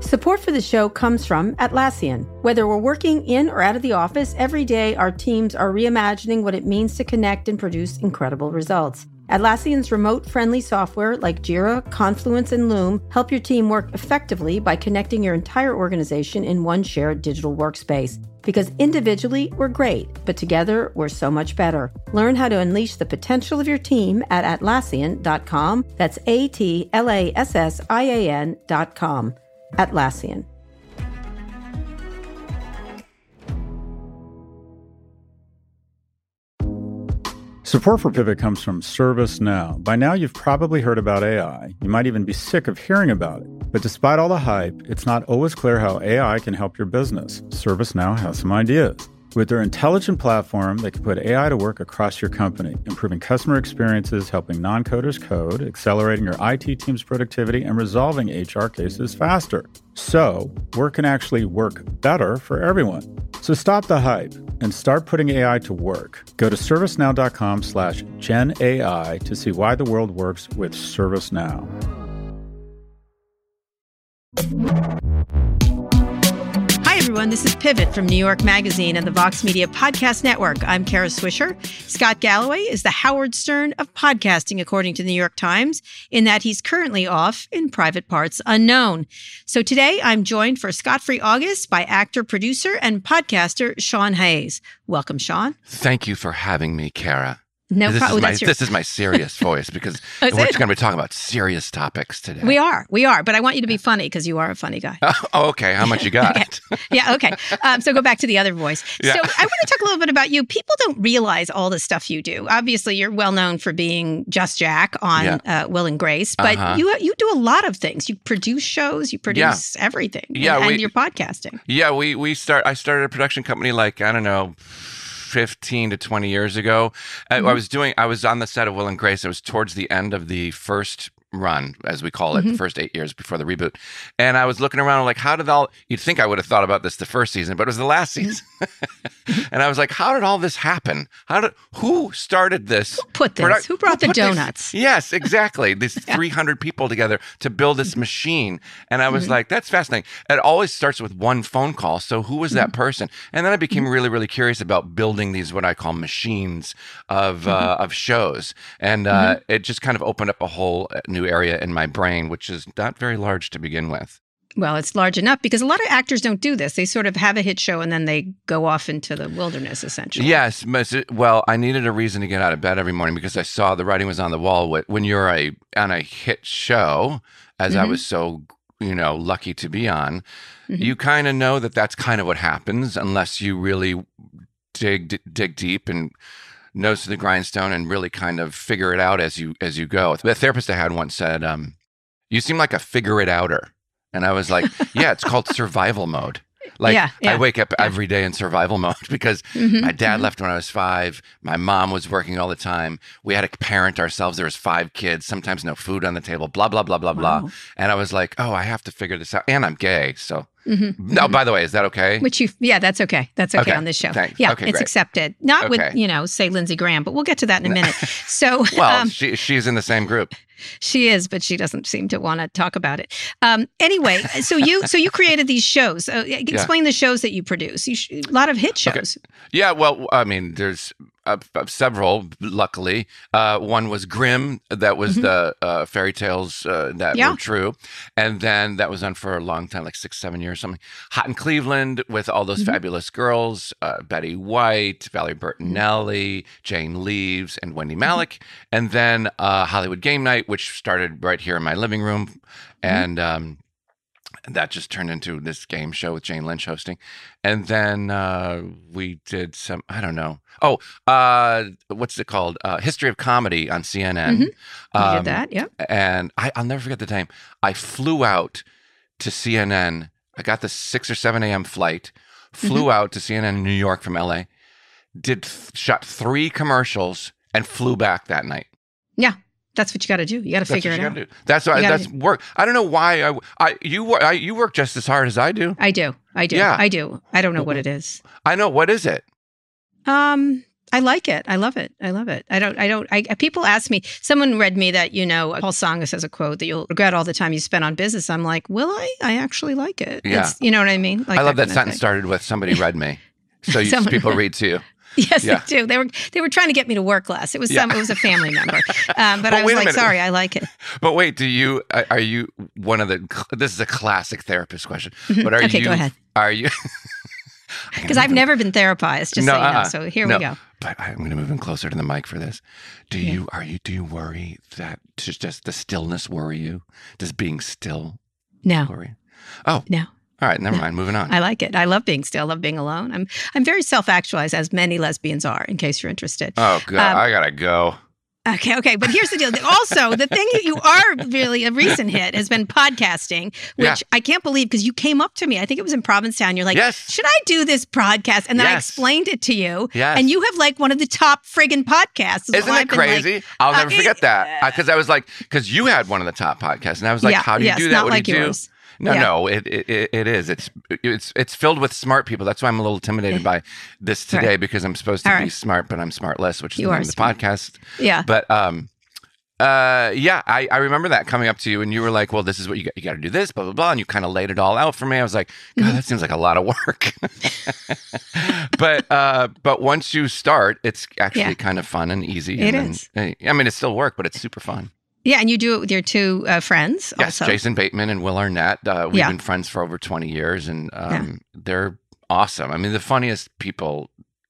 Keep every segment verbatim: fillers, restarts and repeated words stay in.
Support for the show comes from Atlassian. Whether we're working in or out of the office, every day our teams are reimagining what it means to connect and produce incredible results. Atlassian's remote-friendly software like Jira, Confluence, and Loom help your team work effectively by connecting your entire organization in one shared digital workspace. Because individually, we're great, but together, we're so much better. Learn how to unleash the potential of your team at Atlassian dot com. That's A T L A S S I A N dot com. Atlassian. Support for Pivot comes from ServiceNow. By now, you've probably heard about A I. You might even be sick of hearing about it. But despite all the hype, it's not always clear how A I can help your business. ServiceNow has some ideas. With their intelligent platform, they can put A I to work across your company, improving customer experiences, helping non-coders code, accelerating your I T team's productivity, and resolving H R cases faster. So, work can actually work better for everyone. So stop the hype and start putting A I to work. Go to servicenow.com slash Gen AI to see why the world works with ServiceNow. Hi, everyone. This is Pivot from New York Magazine and the Vox Media Podcast Network. I'm Kara Swisher. Scott Galloway is the Howard Stern of podcasting, according to the New York Times, in that he's currently off in private parts unknown. So today I'm joined for Scott-Free August by actor, producer, and podcaster Sean Hayes. Welcome, Sean. Thank you for having me, Kara. No this problem. Is my, your... This is my serious voice because we're going to be talking about serious topics today. We are. We are. But I want you to be funny because you are a funny guy. Oh, okay. How much you got? Okay. Yeah, okay. Um, so go back to the other voice. Yeah. So I want to talk a little bit about you. People don't realize all the stuff you do. Obviously, you're well known for being Just Jack on yeah. uh, Will and Grace, but uh-huh. you you do a lot of things. You produce shows, you produce yeah. everything. Yeah, and, we, and you're podcasting. Yeah, we we start. I started a production company like, I don't know, fifteen to twenty years ago. Mm-hmm. I, I was doing, I was on the set of Will and Grace. It was towards the end of the first run, as we call it, mm-hmm. the first eight years before the reboot. And I was looking around like, how did all, you'd think I would have thought about this the first season, but it was the last season. And I was like, how did all this happen? How did, who started this? Who put this? Produ- who brought who the donuts? This? Yes, exactly. These yeah. three hundred people together to build this machine. And I was mm-hmm. like, that's fascinating. It always starts with one phone call. So who was that mm-hmm. person? And then I became really, really curious about building these, what I call machines of, mm-hmm. uh, of shows. And uh, mm-hmm. it just kind of opened up a whole new area in my brain, which is not very large to begin with. Well, it's large enough because a lot of actors don't do this. They sort of have a hit show and then they go off into the wilderness, essentially. Yes. Well, I needed a reason to get out of bed every morning because I saw the writing was on the wall. When you're a on a hit show, as mm-hmm. I was so, you know, lucky to be on, mm-hmm. you kind of know that that's kind of what happens unless you really dig dig deep and nose to the grindstone and really kind of figure it out as you as you go. The therapist I had once said, um, "You seem like a figure it outer," and I was like, "Yeah, it's called survival mode." Like yeah, yeah, I wake up yeah. every day in survival mode because mm-hmm, my dad mm-hmm. left when I was five. My mom was working all the time. We had to parent ourselves. There was five kids, sometimes no food on the table, blah, blah, blah, blah, wow. blah. And I was like, oh, I have to figure this out. And I'm gay. So, mm-hmm, no, mm-hmm. by the way, is that okay? Which you, yeah, that's okay. That's okay, okay. on this show. Thanks. Yeah, okay, it's great. accepted. Not okay. with, you know, say Lindsey Graham, but we'll get to that in a minute. So, well, um, she, she's in the same group. She is, but she doesn't seem to want to talk about it. Um, anyway, so you so you created these shows. Uh, explain yeah. the shows that you produce. You sh- a lot of hit shows. Okay. Yeah, well, I mean, there's uh, several, luckily. Uh, one was Grimm. That was mm-hmm. the uh, fairy tales uh, that yeah. were true. And then that was on for a long time, like six, seven years, something. Hot in Cleveland with all those mm-hmm. fabulous girls, uh, Betty White, Valerie Bertinelli, mm-hmm. Jane Leeves, and Wendy Malick. Mm-hmm. And then uh, Hollywood Game Night, which started right here in my living room. Mm-hmm. And um, that just turned into this game show with Jane Lynch hosting. And then uh, we did some, I don't know. Oh, uh, what's it called? Uh, History of Comedy on C N N. Mm-hmm. You um, did that, yeah. And I, I'll never forget the time. I flew out to C N N. I got the six or seven a.m. flight, flew mm-hmm. out to C N N in New York from L A, did shot three commercials, and flew back that night. Yeah. That's what you got to do. You got to figure it out. Do. That's why. That's do. work. I don't know why. I, I you I, you work just as hard as I do. I do. I do. Yeah. I do. I don't know what it is. I know. What is it? Um, I like it. I love it. I love it. I don't, I don't, I, people ask me, someone read me that, you know, Paul Tsongas has a quote that you'll regret all the time you spent on business. I'm like, will I? I actually like it. Yeah. It's, you know what I mean? Like I love that, that sentence started with somebody read me. So you, Someone people read. read to you. Yes, Yeah. they do. They were they were trying to get me to work less. It was Yeah. some. It was a family member, um, but, But I was wait a like, minute. sorry, I like it. But wait, do you, are you one of the, this is a classic therapist question, but are Okay, you, go ahead. are you, Because I've never been therapized. Just No, so you know. uh-uh. So here no, we go. But I'm going to move in closer to the mic for this. Do Yeah. you, are you, do you worry that just, just the stillness worry you? Does being still No, worry you? Oh, no. all right, never mind, moving on. I like it. I love being still. I love being alone. I'm I'm very self-actualized, as many lesbians are, in case you're interested. Oh, God, Um, I got to go. Okay, okay. But here's the deal. Also, the thing that you are really a recent hit has been podcasting, which Yeah. I can't believe because you came up to me. I think it was in Provincetown. You're like, Yes. should I do this podcast? And then I Yes. explained it to you. Yes. And you have like one of the top friggin' podcasts. So Isn't I've it been like, crazy? I'll never uh, forget that. Because I was like, because you had one of the top podcasts, and I was like, yeah, how do you yes, do that? not What like do you do? yours. No, Yeah. no, it, it it is. It's it's it's filled with smart people. That's why I'm a little intimidated by this today Right. because I'm supposed to All be right. smart, but I'm smartless, which is You the are name of the smart. podcast. Yeah. But um, uh, yeah, I, I remember that coming up to you, and you were like, "Well, this is what you got. You got to do this, blah blah blah," and you kind of laid it all out for me. I was like, "God, Mm-hmm. that seems like a lot of work." but uh, but once you start, it's actually Yeah. kind of fun and easy. It and is. Then, I mean, it's still work, but it's super fun. Yeah, and you do it with your two uh, friends Yes, also. Jason Bateman and Will Arnett. Uh, we've Yeah. been friends for over twenty years, and um, they're awesome. I mean, the funniest people.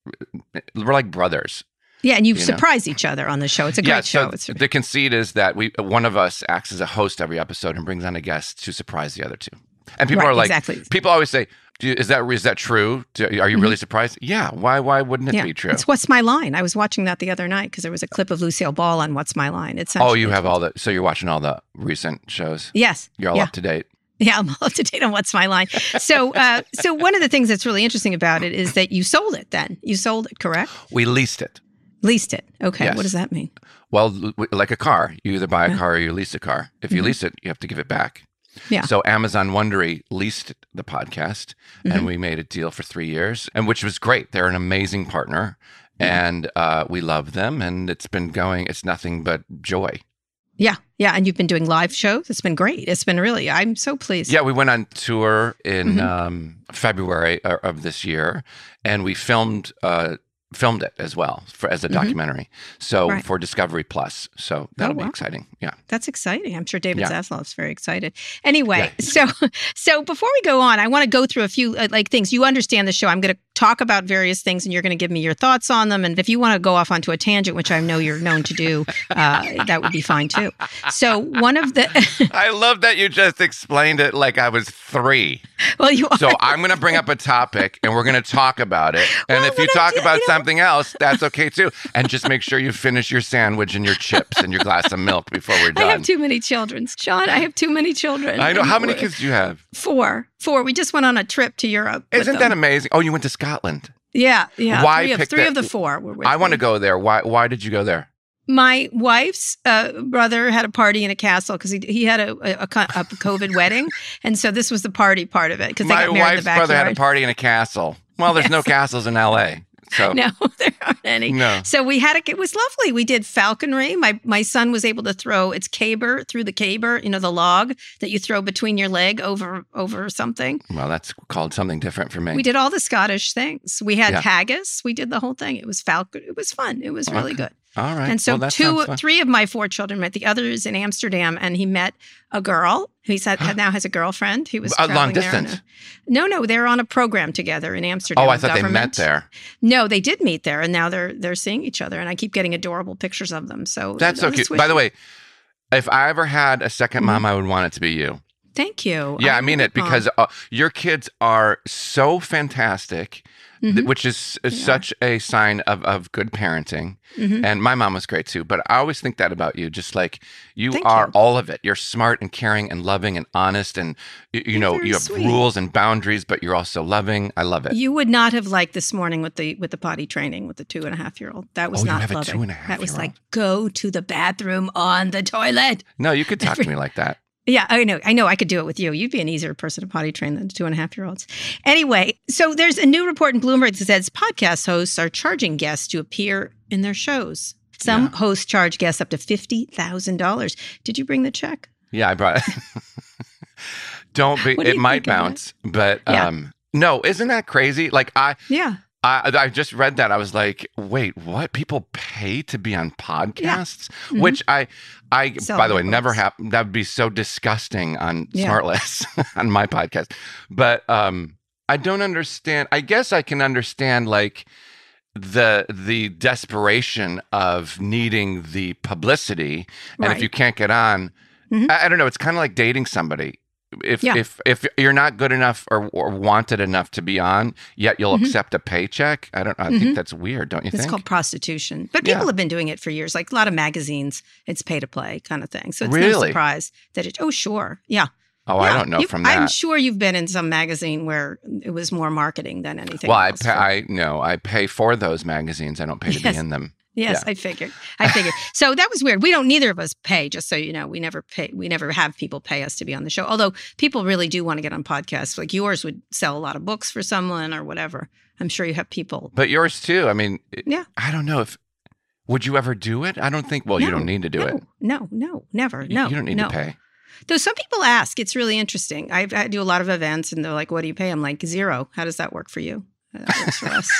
We're like brothers. Yeah, and you, You know. surprise each other on the show. It's a great yeah, show. so It's the conceit is that we one of us acts as a host every episode and brings on a guest to surprise the other two. And people Right, are like, exactly. people always say, Do you, "Is that is that true? Do, are you really surprised?" Yeah. Why? Why wouldn't it Mm-hmm. yeah. be true? It's What's My Line. I was watching that the other night because there was a clip of Lucille Ball on What's My Line. It's Oh, you have all the. So you're watching all the recent shows. Yes. You're all yeah. up to date. Yeah, I'm all up to date on What's My Line. So, uh, so one of the things that's really interesting about it is that you sold it. Then you sold it, correct? We leased it. Leased it. Okay. Yes. What does that mean? Well, l- like a car, you either buy a Yeah. car or you lease a car. If you lease it, you have to give it back. Yeah. So Amazon Wondery leased the podcast, and we made a deal for three years, and which was great. They're an amazing partner, and uh, we love them, and it's been going. It's nothing but joy. Yeah. Yeah. And you've been doing live shows. It's been great. It's been really, I'm so pleased. Yeah, we went on tour in Mhm. um, February uh, of this year, and we filmed uh, filmed it as well for as a documentary. So Right. for Discovery Plus. So that'll be wow. exciting. Yeah. That's exciting. I'm sure David Yeah. Zaslav's very excited. Anyway, Yeah. so so before we go on, I want to go through a few uh, like things. You understand the show. I'm going to talk about various things, and you're going to give me your thoughts on them. And if you want to go off onto a tangent, which I know you're known to do, uh, that would be fine too. So one of the I love that you just explained it like I was three. well, you are. So I'm going to bring up a topic and we're going to talk about it. And Well, if you but I talk do- about you know- something else, that's okay too. And just make sure you finish your sandwich and your chips and your glass of milk before we're I done. have too many children, Sean. I have too many children. I know. How many And kids do you have? Four. Four. We just went on a trip to Europe. with Isn't them. that amazing? Oh, you went to Scotland. Yeah, yeah. Why three of, pick three that- of the four were with I want to me. go there. Why Why did you go there? My wife's uh, brother had a party in a castle because he he had a, a, a co- a COVID wedding, and so this was the party part of it because they My got married in wife's the backyard. brother had a party in a castle. Well, there's no Yes. castles in L A. So No, there aren't any. No. So we had a, it was lovely. We did falconry. My my son was able to throw its caber through the caber, you know, the log that you throw between your leg over over something. Well, that's called something different for me. We did all the Scottish things. We had Yeah. haggis. We did the whole thing. It was falcon. It was fun. It was really Okay. good. All right. And so well, that two, sounds fun. three of my four children met. The other is in Amsterdam, and he met a girl who he said now has a girlfriend. He was Uh, long traveling there on distance? a- no, no, they're on a program together in Amsterdam. Oh, I with thought they met government. there. No, they did meet there, and now they're they're seeing each other. And I keep getting adorable pictures of them. So That's so I cute. just By the wish- way, if I ever had a 2nd Mhm. mom, I would want it to be you. thank you. Yeah, I I'm mean a it good mom. because uh, your kids are so fantastic, th- Mhm. which is, is They are. such a sign of, of good parenting. Mhm. And my mom was great too. But I always think that about you. Just like you Thank are you. all of it. You're smart and caring and loving and honest. And, you, you You're know, very you have sweet. rules and boundaries, but you're also loving. I love it. You would not have liked this morning with the with the potty training with the two and a half year old. That was Oh, you not have a loving. two and a half That was year like go to the bathroom on the toilet. No, you could talk to me like that. Yeah, I know. I know I could do it with you. You'd be an easier person to potty train than two and a half year olds. Anyway, so there's a new report in Bloomberg that says podcast hosts are charging guests to appear in their shows. Some yeah. hosts charge guests up to fifty thousand dollars. Did you bring the check? Yeah, I brought it. Don't be, it might bounce, but yeah. um, no, isn't that crazy? Like I, yeah. I, I just read that. I was like, wait, what? People pay to be on podcasts? Yeah. Mm-hmm. Which I, I Sell by the way, books. never happened. That would be so disgusting on yeah. Smartless, on my podcast. But um, I don't understand. I guess I can understand like the the desperation of needing the publicity. And right. if you can't get on, mm-hmm. I, I don't know. It's kind of like dating somebody. If yeah. if if you're not good enough or, or wanted enough to be on, yet you'll mm-hmm. accept a paycheck, I don't. I mm-hmm. think that's weird, don't you it's think? It's called prostitution, but people yeah. have been doing it for years. Like a lot of magazines, it's pay to play kind of thing. So it's really? no surprise that it. Oh, sure, yeah. Oh, yeah. I don't know you, from that. I'm sure you've been in some magazine where it was more marketing than anything. Well, else I pay, I no, I pay for those magazines. I don't pay to yes. be in them. Yes, yeah. I figured. I figured. So that was weird. We don't, neither of us pay, just so you know. We never pay, we never have people pay us to be on the show. Although people really do want to get on podcasts. Like yours would sell a lot of books for someone or whatever. I'm sure you have people. But yours too. I mean, yeah. I don't know if, would you ever do it? I don't think, well, no, you don't need to do no, it. No, no, never. No. You don't need no. to pay. Though some people ask, it's really interesting. I've, I do a lot of events and they're like, what do you pay? I'm like, zero. How does that work for you? That works for us.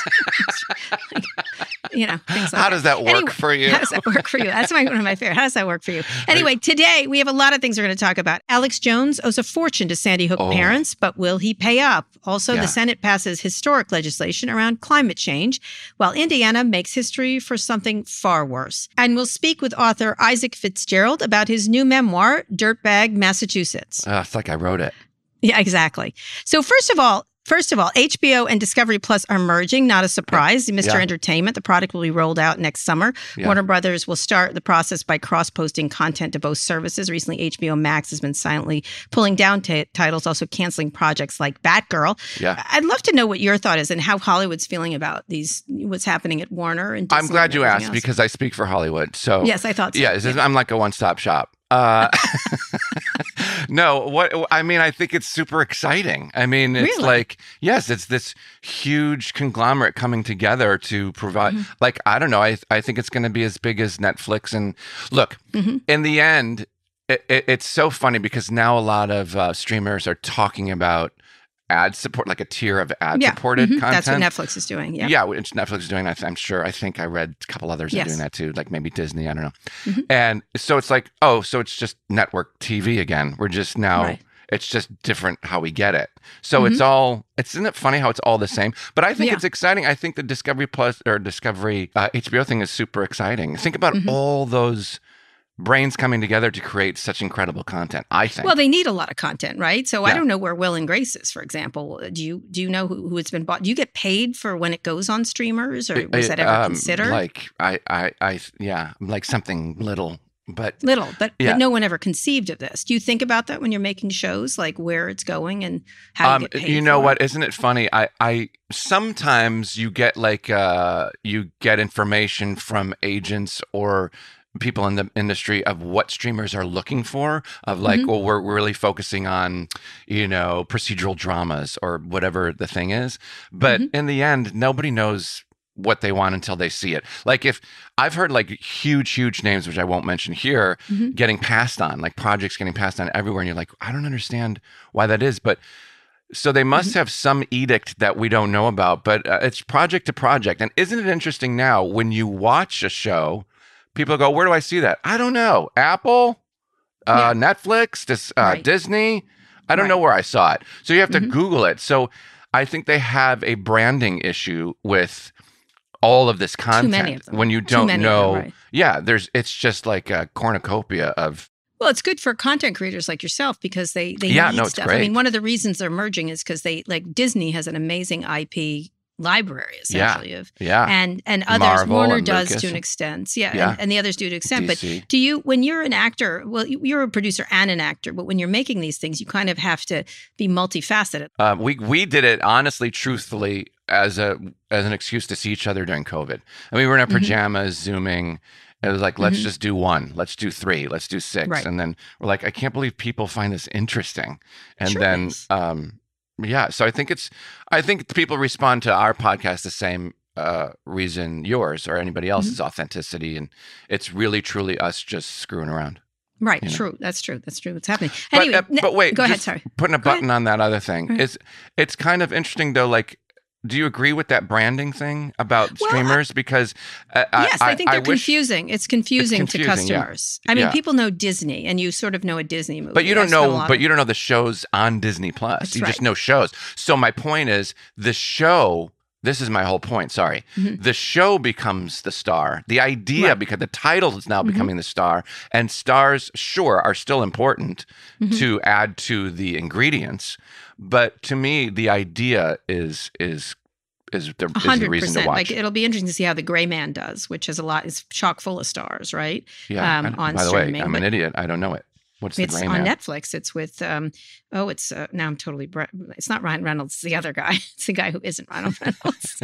like, you know, things like How does that work anyway, for you? How does that work for you? That's my, one of my favorite. How does that work for you? Anyway, today we have a lot of things we're going to talk about. Alex Jones owes a fortune to Sandy Hook oh. parents, but will he pay up? Also, yeah. the Senate passes historic legislation around climate change, while Indiana makes history for something far worse. And we'll speak with author Isaac Fitzgerald about his new memoir, Dirtbag Massachusetts. Uh, it's like I wrote it. Yeah, exactly. So first of all, First of all, H B O and Discovery Plus are merging, not a surprise. Yeah. Mister Yeah. Entertainment, the product will be rolled out next summer. Yeah. Warner Brothers will start the process by cross-posting content to both services. Recently, H B O Max has been silently pulling down t- titles, also canceling projects like Batgirl. Yeah. I'd love to know what your thought is and how Hollywood's feeling about these, what's happening at Warner. And Disney I'm glad and you asked else. because I speak for Hollywood. So yes, I thought so. Yeah, yeah. I'm like a one-stop shop. Uh, no, what I mean, I think it's super exciting. I mean, it's really? like, yes, it's this huge conglomerate coming together to provide, mm-hmm. like, I don't know, I I think it's going to be as big as Netflix. And look, mm-hmm. in the end, it, it, it's so funny because now a lot of uh, streamers are talking about ad support, like a tier of ad-supported yeah. mm-hmm. content. That's what Netflix is doing. Yeah, yeah, which Netflix is doing. I th- I'm sure. I think I read a couple others yes. are doing that too, like maybe Disney. I don't know. Mm-hmm. And so it's like, oh, so it's just network T V again. We're just now. Right. It's just different how we get it. So mm-hmm. it's all. It's isn't it funny how it's all the same? But I think yeah. it's exciting. I think the Discovery Plus or Discovery uh, H B O thing is super exciting. Think about mm-hmm. all those brains coming together to create such incredible content, I think. Well, they need a lot of content, right? So yeah. I don't know where Will and Grace is, for example. Do you do you know who, who it's been bought? Do you get paid for when it goes on streamers, or was that ever um, considered? Like I, I, I, yeah, like something little, but little, but, yeah. but no one ever conceived of this. Do you think about that when you're making shows, like where it's going and how you um, get paid? You know for what? it? Isn't it funny? I, I sometimes you get like uh, you get information from agents or people in the industry of what streamers are looking for, of like, mm-hmm. well, we're, we're really focusing on, you know, procedural dramas or whatever the thing is. But mm-hmm. in the end, nobody knows what they want until they see it. Like if I've heard like huge, huge names, which I won't mention here, mm-hmm. getting passed on, like projects getting passed on everywhere. And you're like, I don't understand why that is. But so they must mm-hmm. have some edict that we don't know about, but uh, it's project to project. And isn't it interesting now when you watch a show, people go, where do I see that? I don't know. Apple, uh, yeah. Netflix, dis, uh, right. Disney. I don't right. know where I saw it. So you have to mm-hmm. Google it. So I think they have a branding issue with all of this content. Too many of them. When you don't know. Them, right. Yeah, there's. It's just like a cornucopia of. Well, it's good for content creators like yourself because they, they yeah, need no, it's stuff. Great. I mean, one of the reasons they're merging is because they, like Disney has an amazing I P library essentially yeah. of yeah and and others Marvel Warner and does Lucas. to an extent yeah, yeah. And, and the others do to an extent D C. But do you when you're an actor, well you're a producer and an actor, but when you're making these things you kind of have to be multifaceted. Uh, we we did it honestly, truthfully as a as an excuse to see each other during COVID. I mean, we were in our pajamas mm-hmm. zooming It was like, let's Mhm. just do one, let's do three, let's do six. Right. And then we're like, I can't believe people find this interesting. And Sure then, is. um, yeah, so I think it's, I think people respond to our podcast the same uh, reason yours or anybody else's Mm-hmm. authenticity. And it's really, truly us just screwing around. Right. You know. True. That's true. That's true. What's happening. But, Anyway, uh, ne- but wait, go ahead. just Sorry. putting a Go ahead. button on that other thing Go ahead. is, it's kind of interesting though, like, do you agree with that branding thing about Well, streamers? Because uh, Yes, I, I, think I they're wish, confusing. It's confusing, to confusing, yeah. customers. I mean, Yeah. people know Disney, and you sort of know a Disney movie. but you don't I've spent a know, lot but of- you don't know the shows on Disney Plus. That's You just right. know shows. So my point is, the show. This is my whole point. Sorry, Mhm. the show becomes the star. The idea, Right. because the title is now Mhm. becoming the star, and stars, sure, are still important Mhm. to add to the ingredients. But to me, the idea is is is the, A is the hundred reason to percent. watch. Like it'll be interesting to see how the Gray Man does, which is a lot. Is chock full of stars, right? yeah. um, I don't- on by the way, streaming, I'm but- an idiot. I don't know it. What's the It's Gray on Man? Netflix. It's with um oh, it's uh, now I'm totally bre- it's not Ryan Reynolds. It's the other guy. It's the guy who isn't Ryan Reynolds.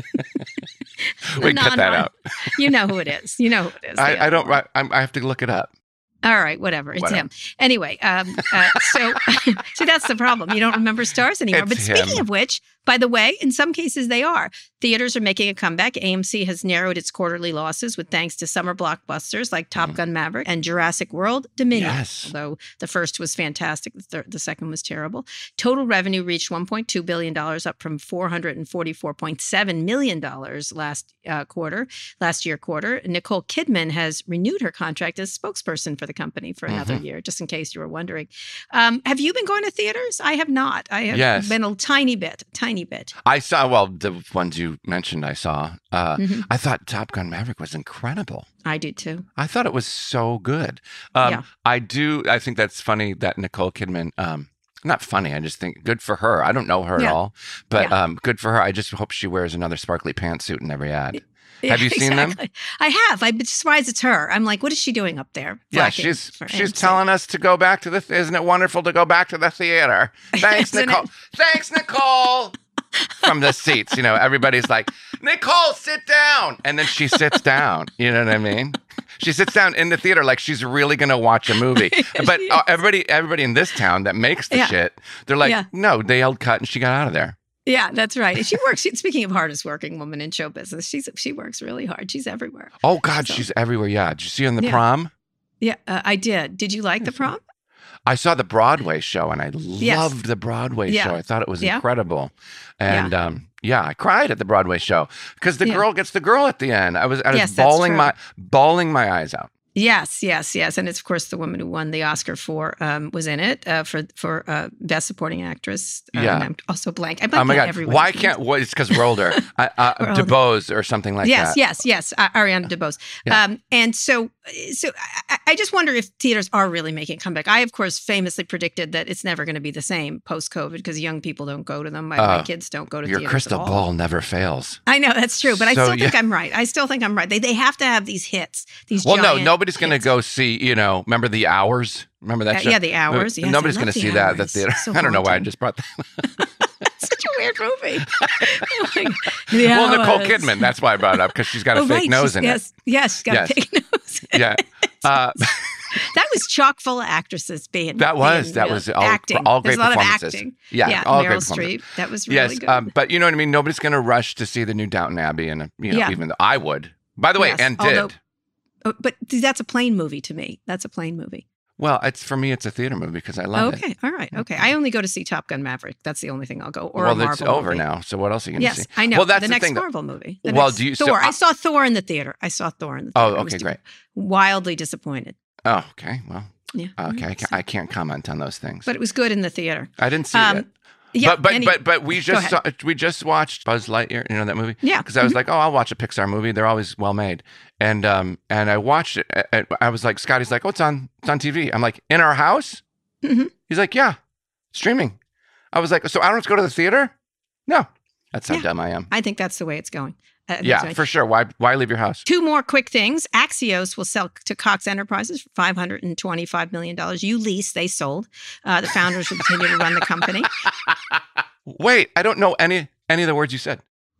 We cut that Non-Ryan- out. You know who it is. You know who it is. the I, I other don't. one. I, I have to look it up. All right, whatever. It's Whatever. him. Anyway, um, uh, so see, that's the problem. You don't remember stars anymore. It's but speaking him. of which, by the way, in some cases they are. Theaters are making a comeback. A M C has narrowed its quarterly losses with thanks to summer blockbusters like Top Mhm. Gun Maverick and Jurassic World Dominion. Yes. Although the first was fantastic, the, third, the second was terrible. Total revenue reached one point two billion dollars, up from four hundred forty-four point seven million dollars last uh, quarter, last year quarter. Nicole Kidman has renewed her contract as spokesperson for the company for another Mhm. year, just in case you were wondering. Um, have you been going to theaters? I have not. I have Yes. been a tiny bit, tiny bit. I saw. Well, the ones you mentioned, I saw. Uh, Mhm. I thought Top Gun Maverick was incredible. I do too. I thought it was so good. Um, Yeah. I do. I think that's funny that Nicole Kidman. Um, not funny. I just think good for her. I don't know her Yeah. at all, but Yeah. um, good for her. I just hope she wears another sparkly pantsuit in every ad. Yeah, Have you seen them? exactly. I have. I'm surprised it's her. I'm like, what is she doing up there? Yeah, flacking she's for she's A M C? telling us to go back to the. Isn't it wonderful to go back to the theater? Thanks, Isn't Nicole. it? Thanks, Nicole. From the seats, you know, everybody's like, Nicole, sit down, and then she sits down. You know what I mean? She sits down in the theater like she's really going to watch a movie. But uh, everybody, everybody in this town that makes the Yeah. shit, they're like, Yeah. no, they yelled cut, and she got out of there. Yeah, that's right. And she works. She, speaking of hardest working woman in show business, she's she works really hard. She's everywhere. Oh God, So- she's everywhere. Yeah, did you see her in the Yeah. prom? Yeah, uh, I did. Did you like the prom? I saw the Broadway show, and I loved the Broadway Yeah. show. I thought it was Yeah. incredible, and um, yeah, I cried at the Broadway show because the Yeah. girl gets the girl at the end. I was, I was Yes, that's bawling true. my bawling my eyes out. Yes, yes, yes. And it's of course the woman who won the Oscar for um, was in it uh, for for uh, best supporting actress. Uh, Yeah. and I'm also blank. I'm Oh my blanking God! everyone. Why can't? Well, it's because we're older. uh, uh, We're older. DeBose or something like yes, that. yes, yes. Uh, Ariana DeBose. Yeah. Um, and so, so I, I just wonder if theaters are really making a comeback. I, of course, famously predicted that it's never going to be the same post COVID because young people don't go to them. My, my Uh, kids don't go to Your theaters crystal at all. ball never fails. I know that's true, but I So, still think yeah. I'm right. I still think I'm right. They they have to have these hits. These Well, no, giant nobody's going to hits. go see. You know, remember the Hours? Remember that Uh, show? yeah, the Hours. Yes, I nobody's love going to The see that at the Hours. theater. So I don't know why I haunting. just brought that. Such a weird movie. Oh my God. The Well, Nicole Hours. Kidman. That's why I brought it up because she's got a Oh, fake right. nose she's, in yes, yes, she's got Yes. a fake nose. it. Yeah. Uh, That was chock full of actresses being That was- being, that uh, was all- acting. all There's great a lot performances. of acting. Yeah, yeah. all Meryl great performances. Streep. That was really yes, good. um, but you know what I mean. Nobody's going to rush to see the new Downton Abbey, and uh, you know, Yeah. even though I would. By the way, Yes, and did. although- Oh, but see, that's a plane movie to me. That's a plane movie. Well, it's for me. It's a theater movie because I love okay, it. all right, okay. I only go to see Top Gun Maverick. That's the only thing I'll go. Or well, a Marvel it's over movie. now. So what else are you going to Yes, see? I know. Well, that's the, the next thing that- Marvel movie. The Well, next do you- so Thor? I, I- saw Thor in the theater. I saw Thor in the Oh, theater. I was okay, great. Wildly disappointed. Oh, okay. Well, Yeah. okay. I Mhm. can't, I can't comment on those things. But it was good in the theater. I didn't see Um, it. Yeah, but but any- but but we Go just saw, ahead. we just watched Buzz Lightyear. You know that movie? Yeah. Because I was like, oh, I'll watch a Pixar movie. They're always well made. And um and I watched it. and I was like, Scotty's like, oh, it's on it's on T V. I'm like, in our house? Mhm. He's like, yeah, streaming. I was like, so I don't have to go to the theater? No, that's how Yeah. dumb I am. I think that's the way it's going. Uh, that's Yeah, right. for sure. Why why leave your house? Two more quick things. Axios will sell to Cox Enterprises for five hundred twenty-five million dollars. You lease, they sold. Uh, the founders will continue to run the company. Wait, I don't know any any of the words you said.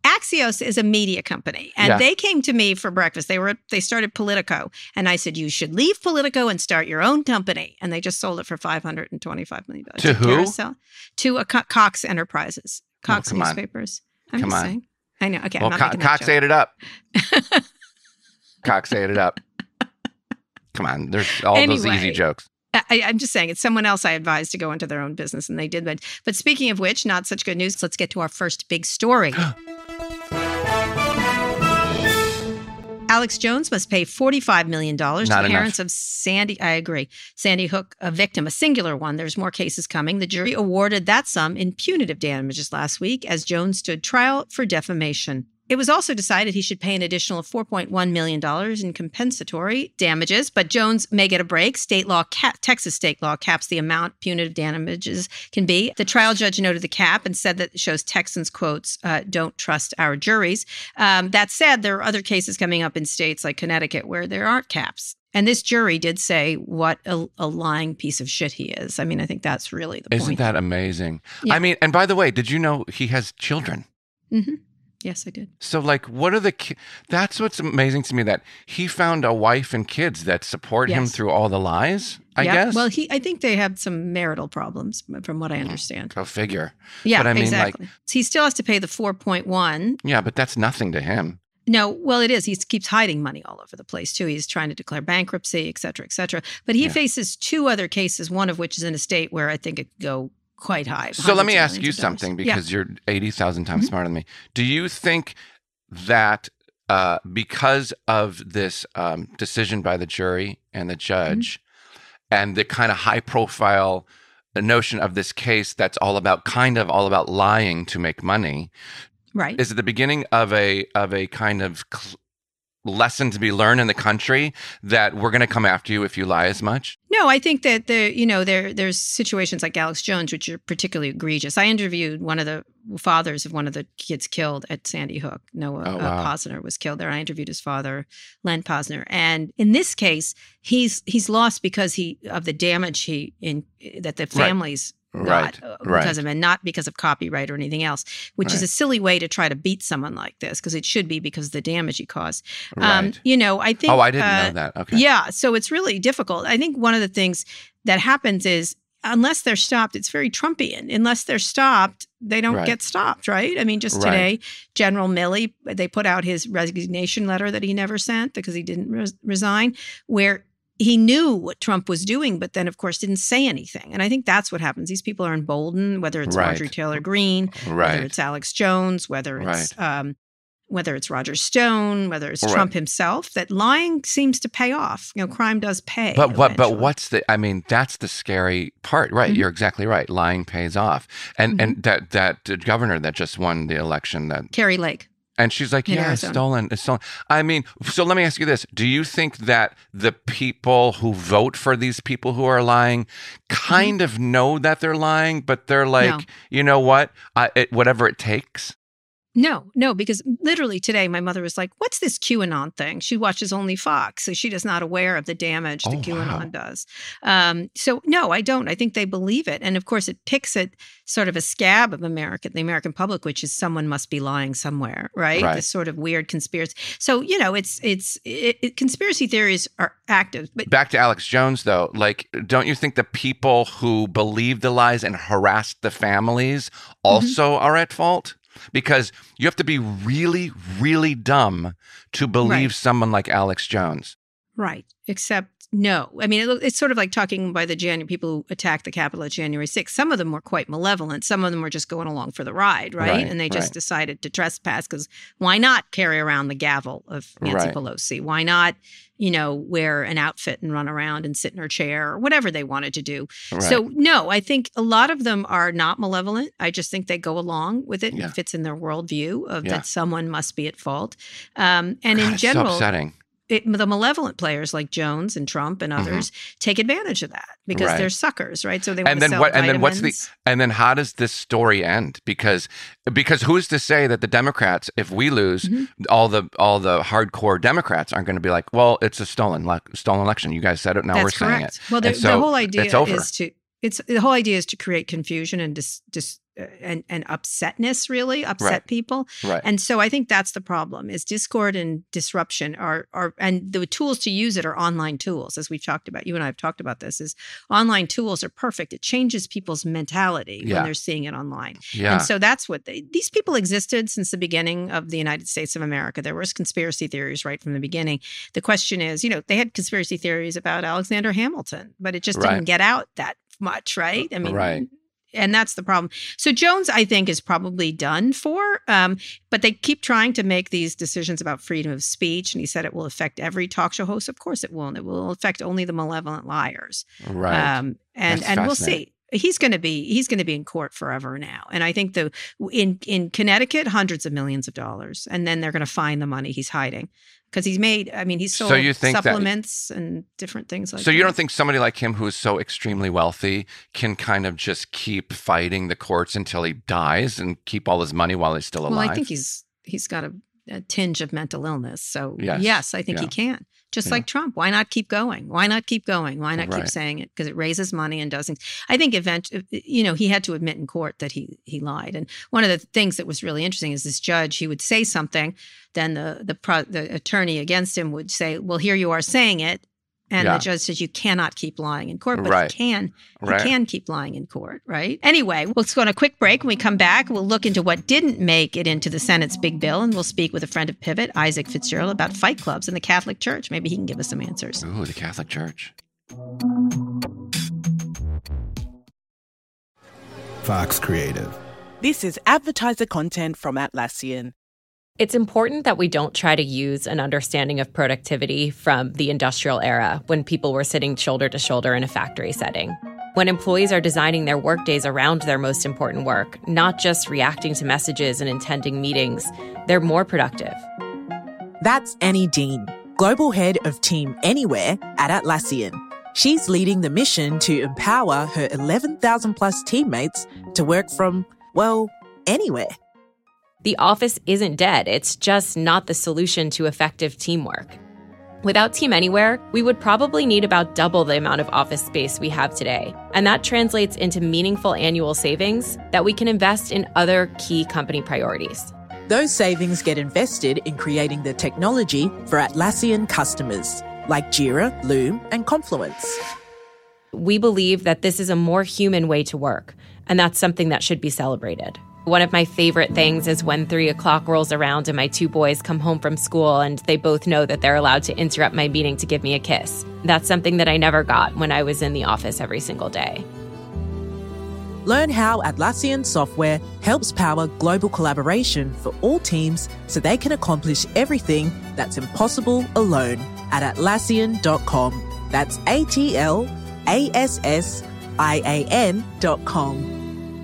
Axios is a media company, and Yeah. they came to me for breakfast. They were they started Politico, and I said, you should leave Politico and start your own company. And they just sold it for five hundred twenty-five million dollars. To who? Carousel, to a Co- Cox Enterprises, Cox come on. newspapers. I'm Come just on. saying. I know. Okay, Well, I'm not Co- making that Cox joke. ate it up. Cox ate it up. Come on. There's all those Anyway. easy jokes. I, I'm just saying, it's someone else I advised to go into their own business, and they did. But, but speaking of which, not such good news. Let's get to our first big story. Alex Jones must pay forty-five million dollars Not to enough. parents of Sandy, I agree, Sandy Hook, a victim, a singular one. There's more cases coming. The jury awarded that sum in punitive damages last week as Jones stood trial for defamation. It was also decided he should pay an additional four point one million dollars in compensatory damages, but Jones may get a break. State law, ca- Texas state law caps the amount punitive damages can be. The trial judge noted the cap and said that it shows Texans, quotes, uh, don't trust our juries. Um, that said, there are other cases coming up in states like Connecticut where there aren't caps. And this jury did say what a, a lying piece of shit he is. I mean, I think that's really the Isn't point. that amazing? Yeah. I mean, and by the way, did you know he has children? Mm-hmm. Yes, I did. So, like, what are the? Ki- That's what's amazing to me, that he found a wife and kids that support him Yes. through all the lies. I Yeah. guess. Well, he, I think they have some marital problems, from what I understand. Go figure. Yeah, But I mean, exactly. He still has to pay the four point one. Yeah, but that's nothing to him. No, well, it is. He keeps hiding money all over the place, too. He's trying to declare bankruptcy, et cetera, et cetera. But he Yeah. faces two other cases, one of which is in a state where I think it could go quite high. So let me hundreds of ask millions you of dollars. something, Yeah. because you're eighty thousand times Mhm. smarter than me. Do you think that uh, because of this um, decision by the jury and the judge Mm-hmm. and the kind of high profile notion of this case that's all about kind of all about lying to make money, Right. is it the beginning of a of a kind of cl- lesson to be learned in the country that we're going to come after you if you lie as much? No, I think that there, you know, there there's situations like Alex Jones, which are particularly egregious. I interviewed one of the fathers of one of the kids killed at Sandy Hook. Noah Oh, uh, wow. Posner was killed there. I interviewed his father, Len Posner, and in this case, he's he's lost because he of the damage he in that the families. Right, got, uh, right. because of, and not because of copyright or anything else, which is Right. a silly way to try to beat someone like this, because it should be because of the damage he caused. Right. Um, you know, I think. Oh, I didn't uh, know that. Okay. Yeah, so it's really difficult. I think one of the things that happens is unless they're stopped, it's very Trumpian. Unless they're stopped, they don't Right. get stopped, right? I mean, just Right. today, General Milley, they put out his resignation letter that he never sent because he didn't res- resign, where he knew what Trump was doing, but then, of course, didn't say anything. And I think that's what happens. These people are emboldened, whether it's Right. Marjorie Taylor Greene, Right. whether it's Alex Jones, whether it's um, whether it's Roger Stone, whether it's Right. Trump himself, that lying seems to pay off. You know, crime does pay. But what? But eventually. what's the? I mean, that's the scary part, right? Mhm. You're exactly right. Lying pays off, and Mhm. and that that governor that just won the election, that Carrie Lake. and she's like, In yeah, it's Arizona. stolen, it's stolen. I mean, so let me ask you this: do you think that the people who vote for these people who are lying kind of know that they're lying, but they're like, No. you know what, I, it, whatever it takes? No, no, because literally today my mother was like, what's this QAnon thing? She watches only Fox, so she is not aware of the damage that Oh, QAnon wow. does. Um, so no, I don't. I think they believe it. And of course it picks at sort of a scab of America, the American public, which is someone must be lying somewhere, right? Right. This sort of weird conspiracy. So, you know, it's, it's, it, it, conspiracy theories are active, but Back to Alex Jones, though, like, don't you think the people who believe the lies and harassed the families also Mm-hmm. are at fault? Because you have to be really, really dumb to believe Right. someone like Alex Jones. right. Except no. I mean, it, it's sort of like talking by the January people who attacked the Capitol at January sixth. Some of them were quite malevolent. Some of them were just going along for the ride, right? Right, and they just right. decided to trespass because why not carry around the gavel of Nancy Right. Pelosi? Why not, you know, wear an outfit and run around and sit in her chair or whatever they wanted to do? Right. So, no, I think a lot of them are not malevolent. I just think they go along with it. Yeah. It fits in their worldview of Yeah. that someone must be at fault. Um, and God, in it's general, so upsetting. it, the malevolent players like Jones and Trump and others take advantage of that because Mm-hmm. Right. they're suckers, right? So they want And to then sell what? And then what's the? vitamins. And then how does this story end? Because because who's to say that the Democrats, if we lose, Mhm. all the all the hardcore Democrats aren't going to be like, well, it's a stolen le- stolen election. You guys said it. Now That's we're saying correct. it. Well, the, And so the whole idea it's over. is to it's the whole idea is to create confusion and dis, dis, and, and upsetness, really upset Right. people. Right. And so I think that's the problem is discord and disruption are, are, and the tools to use it are online tools. As we've talked about, you and I have talked about this, is online tools are perfect. It changes people's mentality Yeah. when they're seeing it online. Yeah. And so that's what they, these people existed since the beginning of the United States of America. There was conspiracy theories right from the beginning. The question is, you know, they had conspiracy theories about Alexander Hamilton, but it just Right. didn't get out that much, right? I mean, Right. and that's the problem. So Jones, I think, is probably done for, um, but they keep trying to make these decisions about freedom of speech. And he said it will affect every talk show host. Of course it won't. It will affect only the malevolent liars. Right. Um, and That's and we'll fascinating. see. He's going to be he's going to be in court forever now. And I think the in in Connecticut, hundreds of millions of dollars, and then they're going to find the money he's hiding because he's made. I mean, he's So sold you think that- supplements and different things like So that. you don't think somebody like him who is so extremely wealthy can kind of just keep fighting the courts until he dies and keep all his money while he's still alive? Well, I think he's he's got a, a tinge of mental illness. So Yes. yes, I think Yeah. he can. Just Yeah. like Trump. Why not keep going? Why not keep going? Why not Right. keep saying it? Because it raises money and does things. I think eventually, you know, he had to admit in court that he he lied. And one of the things that was really interesting is this judge, he would say something, then the the, pro, the attorney against him would say, well, here you are saying it. And Yeah. the judge says you cannot keep lying in court, but Right. he can. He Right. can keep lying in court, right? Anyway, let's go on a quick break. When we come back, we'll look into what didn't make it into the Senate's big bill, and we'll speak with a friend of Pivot, Isaac Fitzgerald, about fight clubs in the Catholic Church. Maybe he can give us some answers. Ooh, the Catholic Church. Fox Creative. This is advertiser content from Atlassian. It's important that we don't try to use an understanding of productivity from the industrial era when people were sitting shoulder to shoulder in a factory setting. When employees are designing their workdays around their most important work, not just reacting to messages and attending meetings, they're more productive. That's Annie Dean, Global Head of Team Anywhere at Atlassian. She's leading the mission to empower her eleven thousand plus teammates to work from, well, anywhere. The office isn't dead, it's just not the solution to effective teamwork. Without Team Anywhere, we would probably need about double the amount of office space we have today. And that translates into meaningful annual savings that we can invest in other key company priorities. Those savings get invested in creating the technology for Atlassian customers, like Jira, Loom, and Confluence. We believe that this is a more human way to work, and that's something that should be celebrated. One of my favorite things is when three o'clock rolls around and my two boys come home from school and they both know that they're allowed to interrupt my meeting to give me a kiss. That's something that I never got when I was in the office every single day. Learn how Atlassian software helps power global collaboration for all teams so they can accomplish everything that's impossible alone at Atlassian dot com. That's A T L A S S I A N dot com.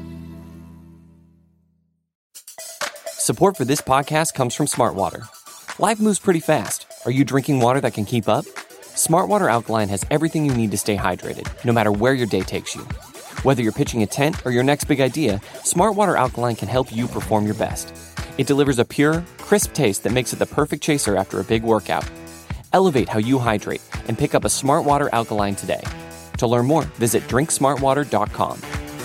Support for this podcast comes from Smartwater. Life moves pretty fast. Are you drinking water that can keep up? Smartwater Alkaline has everything you need to stay hydrated, no matter where your day takes you. Whether you're pitching a tent or your next big idea, Smartwater Alkaline can help you perform your best. It delivers a pure, crisp taste that makes it the perfect chaser after a big workout. Elevate how you hydrate and pick up a Smartwater Alkaline today. To learn more, visit drink smartwater dot com.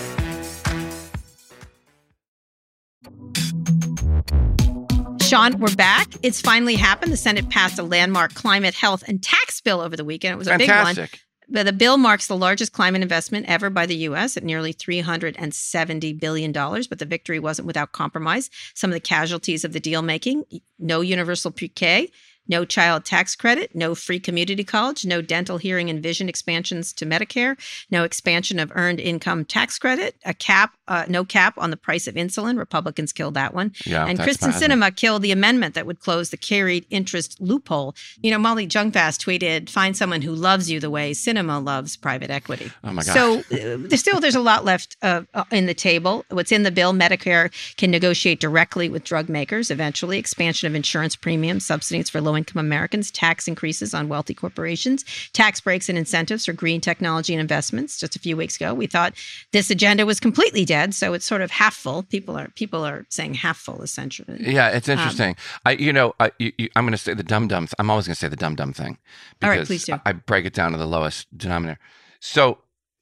Sean, we're back. It's finally happened. The Senate passed a landmark climate, health, and tax bill over the weekend. It was a big one. Fantastic. But the bill marks the largest climate investment ever by the U S at nearly three hundred seventy billion dollars. But the victory wasn't without compromise. Some of the casualties of the deal making: no universal pre-K, no child tax credit, no free community college, no dental, hearing, and vision expansions to Medicare, no expansion of earned income tax credit, a cap, uh, no cap on the price of insulin. Republicans killed that one. Yeah, and that's Kristen bad. Sinema killed the amendment that would close the carried interest loophole. You know, Molly Jong-Fast tweeted, "Find someone who loves you the way Sinema loves private equity." Oh my God. So uh, there's still there's a lot left uh, uh, in the table. What's in the bill: Medicare can negotiate directly with drug makers. Eventually, expansion of insurance premiums, subsidies for low-income Americans, tax increases on wealthy corporations, tax breaks and incentives for green technology and investments. Just a few weeks ago, we thought this agenda was completely dead, so it's sort of half full. People are people are saying half full, essentially. Yeah, it's interesting. I, you know, I, you, you, I'm going to say the dumb dumb. Th- I'm always going to say the dumb dumb thing. All right, because please do. I, I break it down to the lowest denominator. So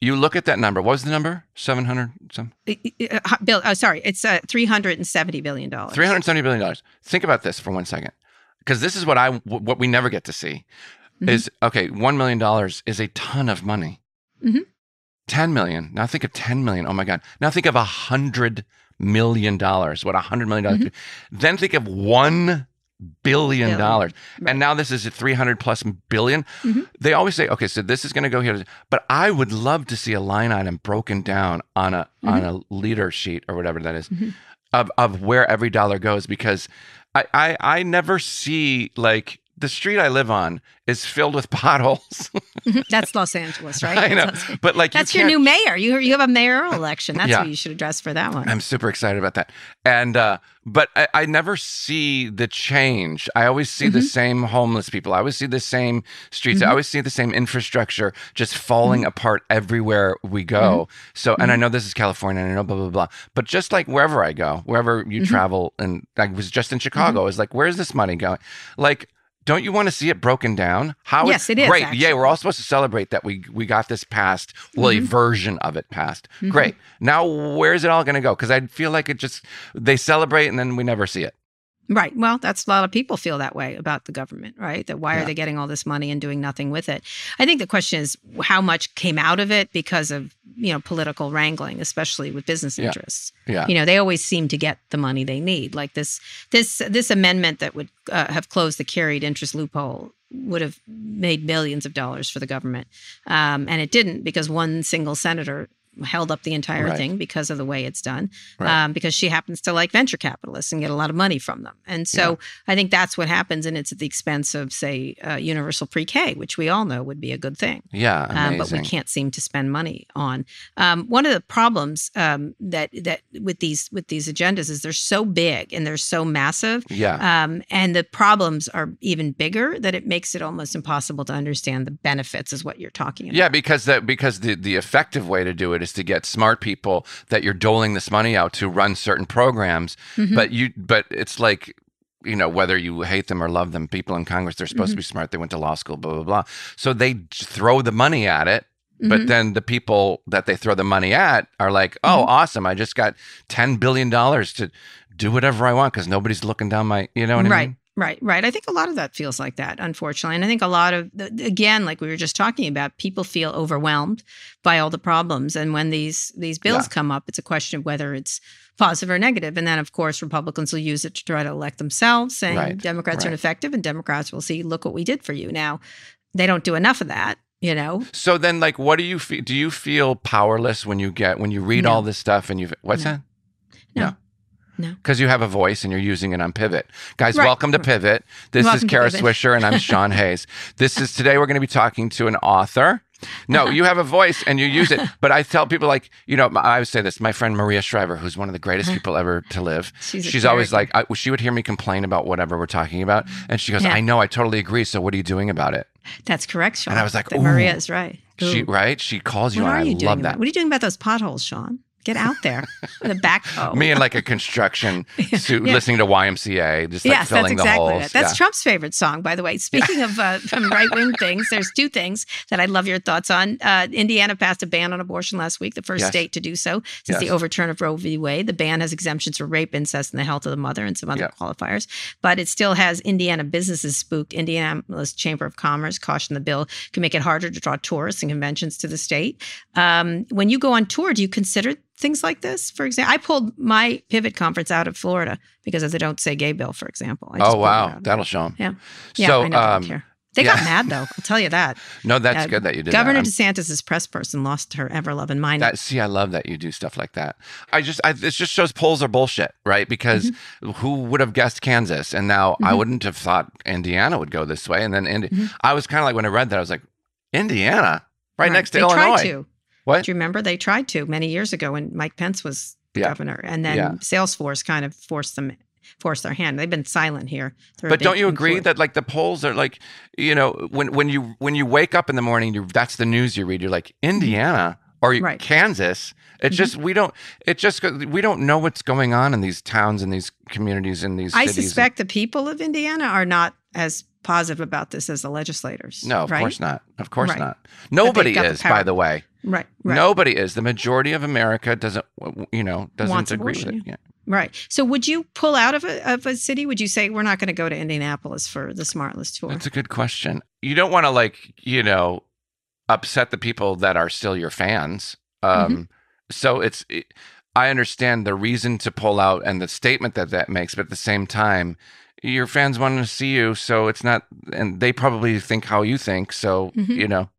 You look at that number. What was the number? seven hundred some? Uh, Bill, oh, sorry. It's uh, three hundred seventy billion dollars. three hundred seventy billion dollars. Think about this for one second. Because this is what I what we never get to see mm-hmm. is, okay, one million dollars is a ton of money. Mm-hmm. ten million dollars. Now think of ten million dollars. Oh, my God. Now think of one hundred million dollars. What one hundred million dollars mm-hmm. Then think of one billion dollars. Right. And now this is at three hundred plus billion. Mm-hmm. They always say, okay, so this is going to go here. But I would love to see a line item broken down on a mm-hmm. on a leader sheet or whatever that is mm-hmm. of, of where every dollar goes, because I, I, I never see, like, the street I live on is filled with potholes. That's Los Angeles, right? I know, That's, but like that's you your new mayor. You you have a mayoral election. That's yeah. who you should address for that one. I'm super excited about that. And uh, but I, I never see the change. I always see mm-hmm. the same homeless people. I always see the same streets. Mm-hmm. I always see the same infrastructure just falling mm-hmm. apart everywhere we go. Mm-hmm. So, and mm-hmm. I know this is California, and I know blah blah blah. But just like wherever I go, wherever you mm-hmm. travel, and I was just in Chicago, mm-hmm. it's like, where's this money going? Like, don't you want to see it broken down? How yes, it is. Great. Actually. Yeah, we're all supposed to celebrate that we we got this passed. Well, mm-hmm. a version of it passed. Mm-hmm. Great. Now, where's it all going to go? Because I feel like it just, they celebrate and then we never see it. Right. Well, that's a lot of people feel that way about the government, right? That why Yeah. are they getting all this money and doing nothing with it? I think the question is how much came out of it because of, you know, political wrangling, especially with business Yeah. interests. Yeah. You know, they always seem to get the money they need. Like this, this, this amendment that would uh, have closed the carried interest loophole would have made millions of dollars for the government, um, and it didn't because one single senator held up the entire Right. thing because of the way it's done, Right. um, because she happens to like venture capitalists and get a lot of money from them. And so Yeah. I think that's what happens, and it's at the expense of, say, uh, universal pre-K, which we all know would be a good thing. Yeah, Um, but we amazing. can't seem to spend money on. Um, one of the problems um, that that with these with these agendas is they're so big and they're so massive, Yeah. um, and the problems are even bigger that it makes it almost impossible to understand the benefits, is what you're talking about. Yeah, because that because the, the effective way to do it is to get smart people that you're doling this money out to run certain programs. Mm-hmm. But you but it's like, you know, whether you hate them or love them, people in Congress, they're supposed Mm-hmm. to be smart. They went to law school, blah, blah, blah. So they j- throw the money at it. But Mhm. then the people that they throw the money at are like, oh, Mhm. awesome. I just got ten billion dollars to do whatever I want because nobody's looking down my, you know what I Right. mean? Right, right. I think a lot of that feels like that, unfortunately. And I think a lot of, again, like we were just talking about, people feel overwhelmed by all the problems. And when these these bills Yeah. come up, it's a question of whether it's positive or negative. And then, of course, Republicans will use it to try to elect themselves, saying Right, Democrats are right. ineffective, and Democrats will see, look what we did for you. Now, they don't do enough of that, you know? So then, like, what do you feel? Do you feel powerless when you get, when you read No. all this stuff and you, what's No. that? No. No. Because you have a voice and you're using it on Pivot. Guys, Right. welcome to Pivot. This Welcome is to Kara Pivot. Swisher and I'm Sean Hayes. This is, today we're going to be talking to an author. No, you have a voice and you use it. But I tell people, like, you know, I always say this, my friend Maria Shriver, who's one of the greatest people ever to live. She's a always like, character. I, she would hear me complain about whatever we're talking about. And she goes, Yeah. I know, I totally agree. So what are you doing about it? That's correct, Sean. And I was like, That ooh. Maria is right. She, Ooh. right? She calls you What and are I you doing love about- that. What are you doing about those potholes, Sean? Get out there with a backhoe. Me in like a construction suit, Yeah. listening to Y M C A, just like yes, filling that's the exactly holes. it. That's Yeah. Trump's favorite song, by the way. Speaking of uh, from right-wing things, there's two things that I'd love your thoughts on. Uh, Indiana passed a ban on abortion last week, the first Yes. state to do so since the Yes. overturn of Roe v. Wade. The ban has exemptions for rape, incest, and the health of the mother, and some other Yep. qualifiers. But it still has Indiana businesses spooked. Indianapolis Chamber of Commerce cautioned the bill can make it harder to draw tourists and conventions to the state. Um, when you go on tour, do you consider things like this? For example, I pulled my Pivot conference out of Florida because of the Don't Say Gay bill, for example. I just Oh, pulled it wow. out. That'll show them. Yeah. Yeah, So, I know. I um, don't care. They yeah. got mad, though. I'll tell you that. No, that's Uh, good that you did Governor that. I'm- DeSantis' press person lost her ever-loving mind. That, see, I love that you do stuff like that. I just, I, this just shows polls are bullshit, right? Because Mm-hmm. who would have guessed Kansas? And now I wouldn't have thought Indiana would go this way. And then Indi- Mm-hmm. I was kind of like, when I read that, I was like, Indiana, right, Right. next to they Illinois. tried to. What? Do you remember? They tried to many years ago when Mike Pence was Yeah. governor. And then Yeah. Salesforce kind of forced them, forced their hand. They've been silent here. They're a But big don't you agree influence. that like the polls are like, you know, when when you when you wake up in the morning, you that's the news you read. You're like Indiana or Right. Kansas. It's just we don't. It just we don't know what's going on in these towns and these communities and these I cities. suspect the people of Indiana are not as positive about this as the legislators. No, of right? course not. Of course Right. not. Nobody got the is, power. by the way. Right, right. Nobody is. The majority of America doesn't, you know, doesn't Wants agree abortion, with it. Yeah. Right. So would you pull out of a, of a city? Would you say, we're not going to go to Indianapolis for the SmartLess tour? That's a good question. You don't want to, like, you know, upset the people that are still your fans. Um, Mm-hmm. So it's, it, I understand the reason to pull out and the statement that that makes, but at the same time, your fans want to see you. So it's not, and they probably think how you think. So, Mhm. you know.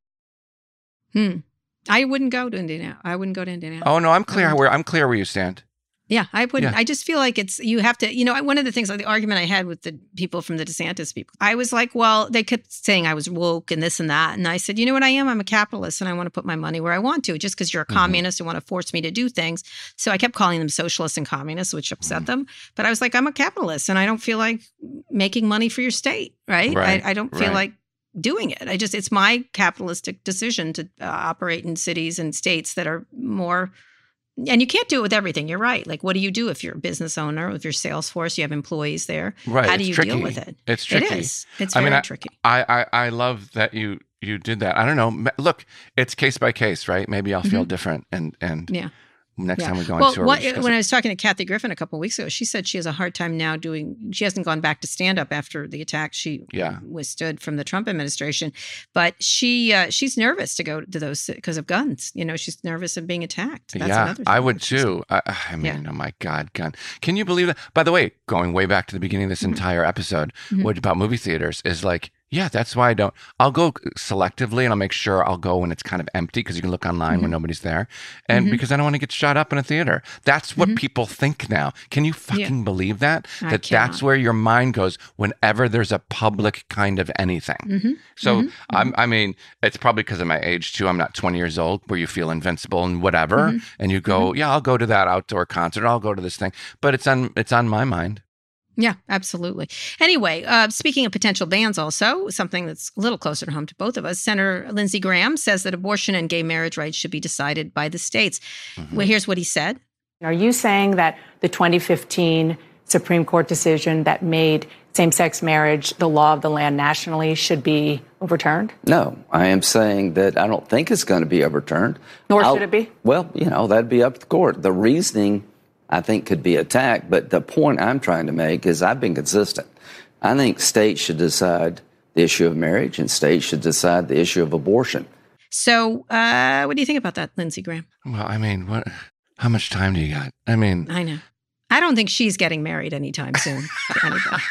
Hmm. I wouldn't go to Indiana. I wouldn't go to Indiana. Oh, no, I'm clear wouldn't. where, I'm clear where you stand. Yeah, I wouldn't. Yeah. I just feel like it's, you have to, you know, one of the things, like the argument I had with the people from the DeSantis people, I was like, well, they kept saying I was woke and this and that. And I said, you know what I am? I'm a capitalist and I want to put my money where I want to, just because you're a Mhm. communist and want to force me to do things. So I kept calling them socialists and communists, which upset Mhm. them. But I was like, I'm a capitalist and I don't feel like making money for your state, right? Right, I, I don't feel right. like doing it. I just, it's my capitalistic decision to uh, operate in cities and states that are more. And you can't do it with everything. You're right. Like, what do you do if you're a business owner, if you're Salesforce, you have employees there? Right. How do it's you tricky. deal with it? It's tricky. It is. It's I very mean, I- tricky. I, I, I love that you, you did that. I don't know. M- Look, it's case by case, right? Maybe I'll feel different. And, and Yeah. next Yeah. time we go Well, into our what, when I was talking to Kathy Griffin a couple of weeks ago, she said she has a hard time now doing, she hasn't gone back to stand up after the attack she Yeah. withstood from the Trump administration. But she uh, she's nervous to go to those because of guns. You know, she's nervous of being attacked. That's yeah, another thing I would that she's- too. I, I mean, Yeah. oh my God, gun. Can you believe that? By the way, going way back to the beginning of this Mm-hmm. entire episode, Mhm. what about movie theaters is like, yeah, that's why I don't. I'll go selectively and I'll make sure I'll go when it's kind of empty because you can look online when nobody's there. And Mhm. because I don't want to get shot up in a theater. That's what Mhm. people think now. Can you fucking believe that? I that cannot. that's where your mind goes whenever there's a public kind of anything. Mhm. So, Mhm. I'm, I mean, it's probably because of my age too. I'm not twenty years old where you feel invincible and whatever. Mhm. And you go, yeah, I'll go to that outdoor concert. I'll go to this thing. But it's on, it's on my mind. Yeah, absolutely. Anyway, uh, speaking of potential bans, also something that's a little closer to home to both of us, Senator Lindsey Graham says that abortion and gay marriage rights should be decided by the states. Mm-hmm. Well, here's what he said. Are you saying that the twenty fifteen Supreme Court decision that made same-sex marriage the law of the land nationally should be overturned? No, I am saying that I don't think it's going to be overturned. Nor I'll- should it be? Well, you know, that'd be up to the court. The reasoning, I think, could be attacked, but the point I'm trying to make is I've been consistent. I think states should decide the issue of marriage and states should decide the issue of abortion. So uh, what do you think about that, Lindsey Graham? Well, I mean, what? How much time do you got? I mean, I know. I don't think she's getting married anytime soon to anybody.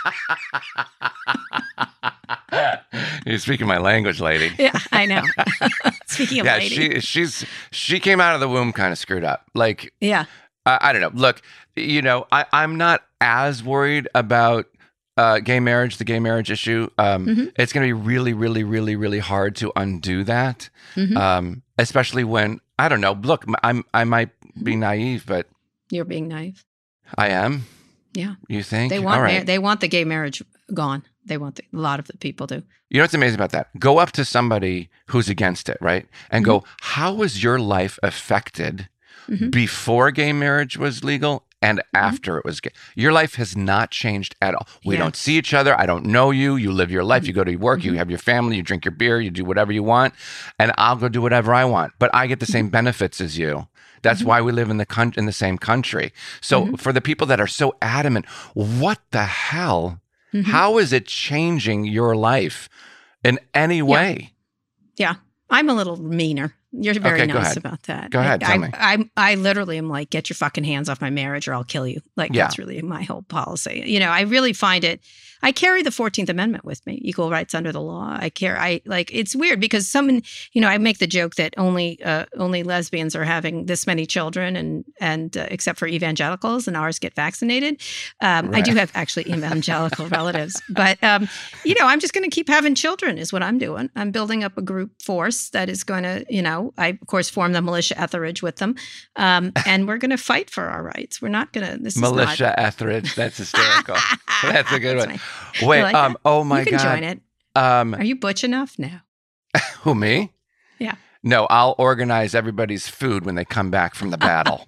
you're speaking my language, lady. Yeah, I know. Speaking of yeah, lady. she she's she came out of the womb kind of screwed up. Like, yeah. I, I don't know. Look, you know, I, I'm not as worried about uh, gay marriage, the gay marriage issue. Um, Mhm. It's going to be really, really, really, really hard to undo that, Mhm. um, especially when I don't know. Look, I'm I might be naive, but You're being naive. I am. Yeah. You think? They want All right. mar- they want the gay marriage gone. They want the, a lot of the people do. You know what's amazing about that? Go up to somebody who's against it, right? And go, how was your life affected Mhm. before gay marriage was legal and after it was gay? Your life has not changed at all. We Yeah. don't see each other. I don't know you. You live your life. You go to work. You have your family. You drink your beer. You do whatever you want. And I'll go do whatever I want. But I get the same benefits as you. That's why we live in the con- in the same country. So for the people that are so adamant, what the hell? Mhm. How is it changing your life in any way? Yeah. I'm a little meaner. You're very Okay, go nice ahead. about that. Go ahead, I, tell I, me. I, I literally am like, get your fucking hands off my marriage or I'll kill you. Like, Yeah. that's really my whole policy. You know, I really find it, I carry the fourteenth Amendment with me, equal rights under the law. I care, I like, it's weird because someone, you know, I make the joke that only, uh, only lesbians are having this many children and, and uh, except for evangelicals and ours get vaccinated. Um, I do Right. have actually evangelical relatives, but, um, you know, I'm just going to keep having children is what I'm doing. I'm building up a group force that is going to, you know, I, of course, form the militia Etheridge with them. Um, and we're going to fight for our rights. We're not going to, this Militia is not. Etheridge. That's hysterical. That's a good That's one. my- Wait, You like um, that? oh my you can God. join it. Um, Are you butch enough? No. who, me? Yeah. No, I'll organize everybody's food when they come back from the battle.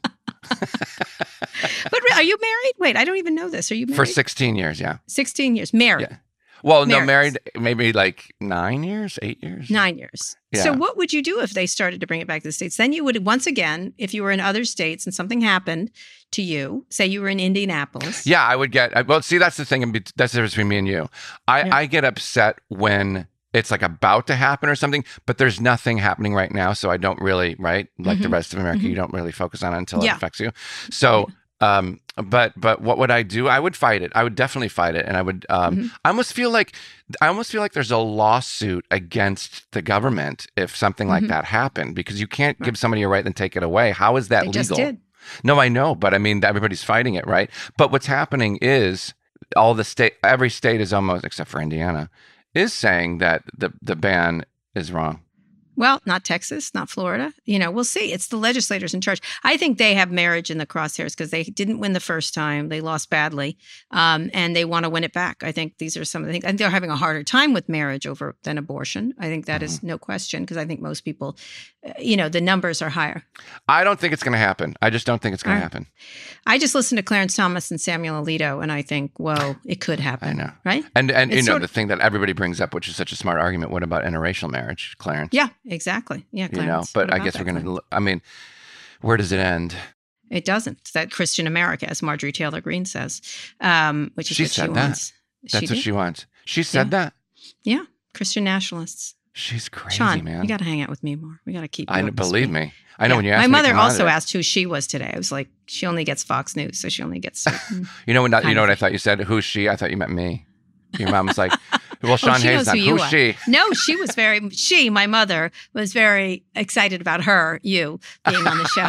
But re- are you married? Wait, I don't even know this. Are you married? For sixteen years, yeah. sixteen years. Married. Yeah. Well, married. no, married maybe like nine years, eight years. Nine years. Yeah. So what would you do if they started to bring it back to the States? Then you would, once again, if you were in other states and something happened to you, say you were in Indianapolis. Yeah, I would get, I- well, see, that's the thing. in bet- That's the difference between me and you. I, Yeah. I get upset when it's like about to happen or something, but there's nothing happening right now. So I don't really, right? Like the Mhm. rest of America, Mhm. you don't really focus on it until Yeah. it affects you. So, um, but, but what would I do? I would fight it. I would definitely fight it. And I would, um, Mhm. I almost feel like, I almost feel like there's a lawsuit against the government if something like Mhm. that happened, because you can't give somebody a right and take it away. How is that They legal? just did. No, I know, but I mean, everybody's fighting it, right? But what's happening is all the state, every state is almost, except for Indiana, is saying that the the ban is wrong. Well, not Texas, not Florida. You know, we'll see. It's the legislators in charge. I think they have marriage in the crosshairs because they didn't win the first time. They lost badly, um, and they want to win it back. I think these are some of the things. I think they're having a harder time with marriage over than abortion. I think that Mm-hmm. is no question because I think most people, uh, you know, the numbers are higher. I don't think it's going to happen. I just don't think it's going All to right. happen. I just listened to Clarence Thomas and Samuel Alito, and I think, whoa, it could happen. I know. Right? And and you It's know sort the of- thing that everybody brings up, which is such a smart argument. What about interracial marriage, Clarence? Yeah, exactly. Yeah, You know, Clarence. but What I about guess that, we're going Clarence? to. I mean, where does it end? It doesn't. It's that Christian America, as Marjorie Taylor Greene says, um, which is She what said she that. wants. That's what did. she wants. She said Yeah. that. Yeah, Christian nationalists. She's crazy, Sean, man. you got to hang out with me more. We got to keep. I you know, up to believe speed. me. I know Yeah. when you asked My me to mother come out of also there- asked who she was today. I was like, she only gets Fox News, so she only gets. certain You know what? You kind know of what I thought you said? Who's she? I thought you meant me. Your mom was like, "Well, Sean Oh, she Hayes, knows not who you who's are. she?" No, she was very. She, my mother, was very excited about her, you being on the show.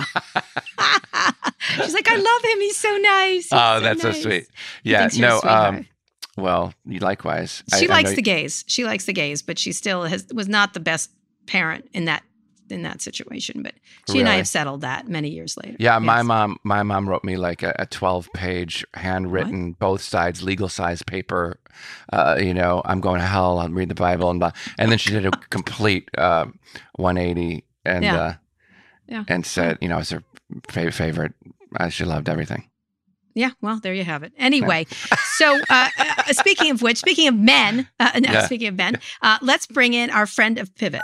She's like, I love him. He's so nice. He's Oh, so that's nice. so sweet. He Yeah, thinks you're a no. sweetheart. Um, well, you likewise. I- She I likes know the gays. She likes the gays, but she still has was not the best parent in that in that situation. But she and I Really? have settled that many years later. Yeah, my Yes. mom. My mom wrote me like a, a twelve-page handwritten, both sides, legal size paper. Uh, you know, I'm going to hell. I'll read the Bible and blah. And then she did a complete uh, one eighty and Yeah. uh, Yeah. and said, you know, it's her fa- favorite. Uh, she loved everything. Yeah, well, there you have it. Anyway, so uh, uh, speaking of which, speaking of men, uh, no, Yeah. speaking of men, uh, let's bring in our friend of Pivot.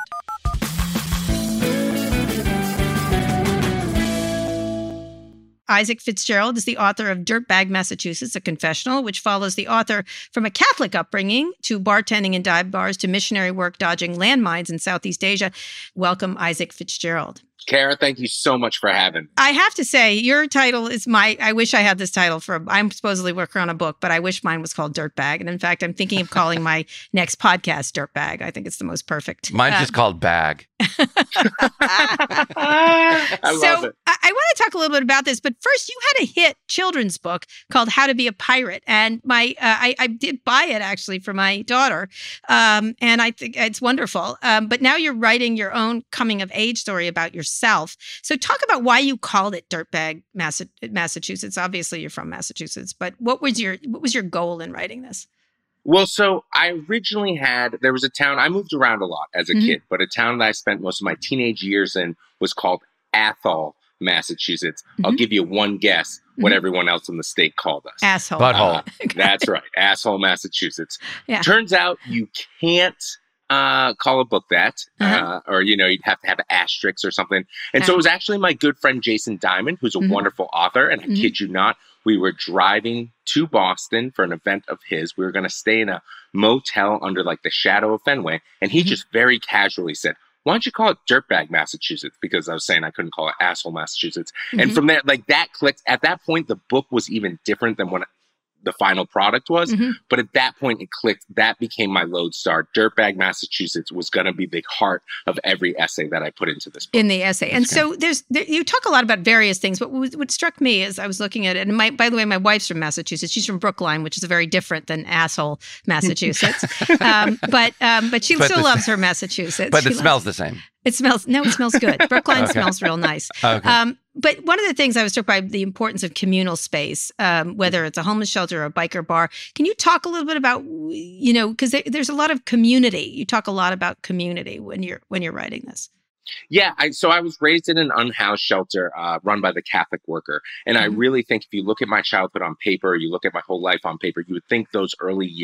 Isaac Fitzgerald is the author of Dirtbag, Massachusetts, a confessional, which follows the author from a Catholic upbringing to bartending in dive bars to missionary work dodging landmines in Southeast Asia. Welcome, Isaac Fitzgerald. Kara, thank you so much for having me. I have to say, your title is my, I wish I had this title for, a, I'm supposedly working on a book, but I wish mine was called Dirtbag. And in fact, I'm thinking of calling my next podcast Dirtbag. I think it's the most perfect. Mine's Uh, just called Bag. I so love it. I, I want to talk a little bit about this, but first, you had a hit children's book called How to Be a Pirate, and my uh, I, I did buy it actually for my daughter, um, and I think it's wonderful. Um, but now you're writing your own coming of age story about yourself. So talk about why you called it Dirtbag, Massa- Massachusetts. Obviously, you're from Massachusetts, but what was your what was your goal in writing this? Well, so I originally had, there was a town, I moved around a lot as a Mhm. kid, but a town that I spent most of my teenage years in was called Athol, Massachusetts. I'll Mhm. give you one guess what Mhm. everyone else in the state called us. Asshole. Butthole. Uh, that's right. Asshole, Massachusetts. Yeah. Turns out you can't uh, call a book that, Uh-huh. uh, or, you know, you'd have to have asterisks or something. And so Uh-huh. it was actually my good friend, Jason Diamond, who's a Mhm. wonderful author. And I Mhm. kid you not, we were driving to Boston for an event of his. We were going to stay in a motel under like the shadow of Fenway. And he Mhm. just very casually said, why don't you call it Dirtbag, Massachusetts? Because I was saying I couldn't call it Asshole, Massachusetts. And Mhm. from there, like that clicked. At that point, the book was even different than what the final product was. Mhm. But at that point, it clicked. That became my lodestar. Dirtbag, Massachusetts was going to be the heart of every essay that I put into this book. In the essay. And so there's there, you talk a lot about various things, but what, what struck me as I was looking at it, and my by the way, my wife's from Massachusetts. She's from Brookline, which is very different than asshole Massachusetts. um, but um, but she But still the- loves her Massachusetts. But She it loves- smells the same. It smells no, it smells good. Brookline Okay. smells real nice. Okay. Um, but one of the things I was struck by the importance of communal space, um, whether it's a homeless shelter or a biker bar. Can you talk a little bit about, you know, because there, there's a lot of community. You talk a lot about community when you're when you're writing this. Yeah, I, so I was raised in an unhoused shelter uh, run by the Catholic Worker. And I Mhm. really think if you look at my childhood on paper, you look at my whole life on paper, you would think those early years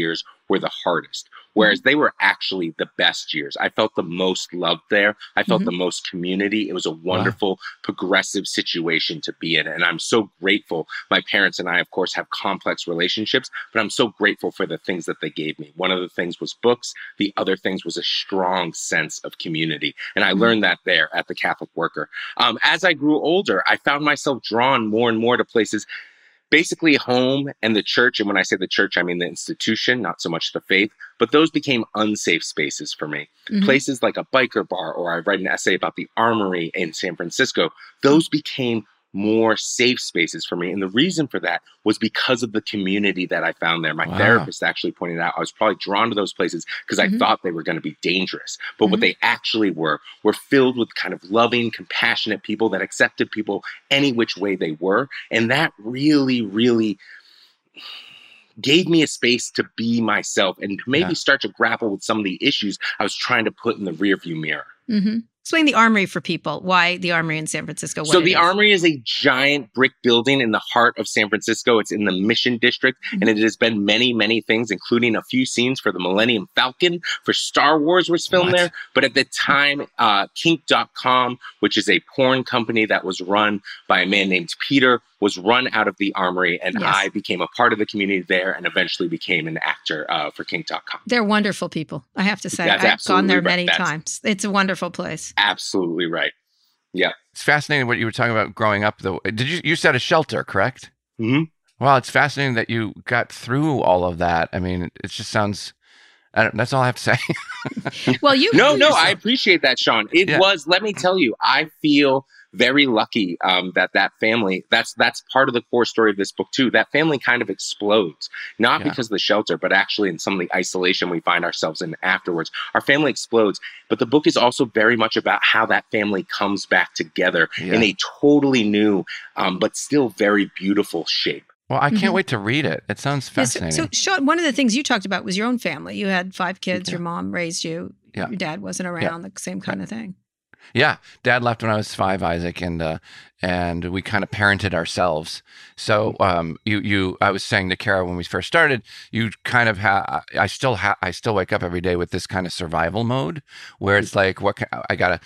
were the hardest, whereas they were actually the best years. I felt the most loved there. I felt mm-hmm. the most community. It was a wonderful, wow. progressive situation to be in. And I'm so grateful. My parents and I, of course, have complex relationships, but I'm so grateful for the things that they gave me. One of the things was books. The other things was a strong sense of community. And I mm-hmm. learned that there at the Catholic Worker. Um, as I grew older, I found myself drawn more and more to places, basically home and the church. And when I say the church, I mean the institution, not so much the faith, but those became unsafe spaces for me. Mm-hmm. Places like a biker bar, or I write an essay about the Armory in San Francisco, those became more safe spaces for me. And the reason for that was because of the community that I found there. My wow. therapist actually pointed out I was probably drawn to those places because mm-hmm. I thought they were going to be dangerous. But mm-hmm. what they actually were, were filled with kind of loving, compassionate people that accepted people any which way they were. And that really, really gave me a space to be myself and maybe yeah. start to grapple with some of the issues I was trying to put in the rearview mirror. Mm-hmm. Explain the Armory for people. Why the Armory in San Francisco? So the is. Armory is a giant brick building in the heart of San Francisco. It's in the Mission District, mm-hmm. and it has been many, many things, including a few scenes for the Millennium Falcon, for Star Wars was filmed what? there. But at the time, uh, Kink dot com, which is a porn company that was run by a man named Peter, was run out of the Armory, and yes. I became a part of the community there and eventually became an actor uh, for Kink dot com. They're wonderful people, I have to say. That's I've gone there right. many That's times. It's a wonderful place. Absolutely right. Yeah. It's fascinating what you were talking about growing up, though. Did you, you said a shelter, correct? Mm-hmm. Wow, it's fascinating that you got through all of that. I mean, it just sounds... I don't, that's all I have to say. Well, you no, no, I appreciate that, Sean. It yeah. was. Let me tell you, I feel very lucky um, that that family. That's that's part of the core story of this book too. That family kind of explodes, not yeah. because of the shelter, but actually in some of the isolation we find ourselves in afterwards. Our family explodes, but the book is also very much about how that family comes back together yeah. in a totally new, um, but still very beautiful shape. Well, I can't mm-hmm. wait to read it. It sounds fascinating. Yeah, so, so, Sean, one of the things you talked about was your own family. You had five kids. Yeah. Your mom raised you. Yeah. Your dad wasn't around. Yeah. The same kind yeah. of thing. Yeah, Dad left when I was five, Isaac, and uh, and we kind of parented ourselves. So um, you you, I was saying to Kara when we first started, you kind of have. I still have. I still wake up every day with this kind of survival mode where it's like, what can, I gotta,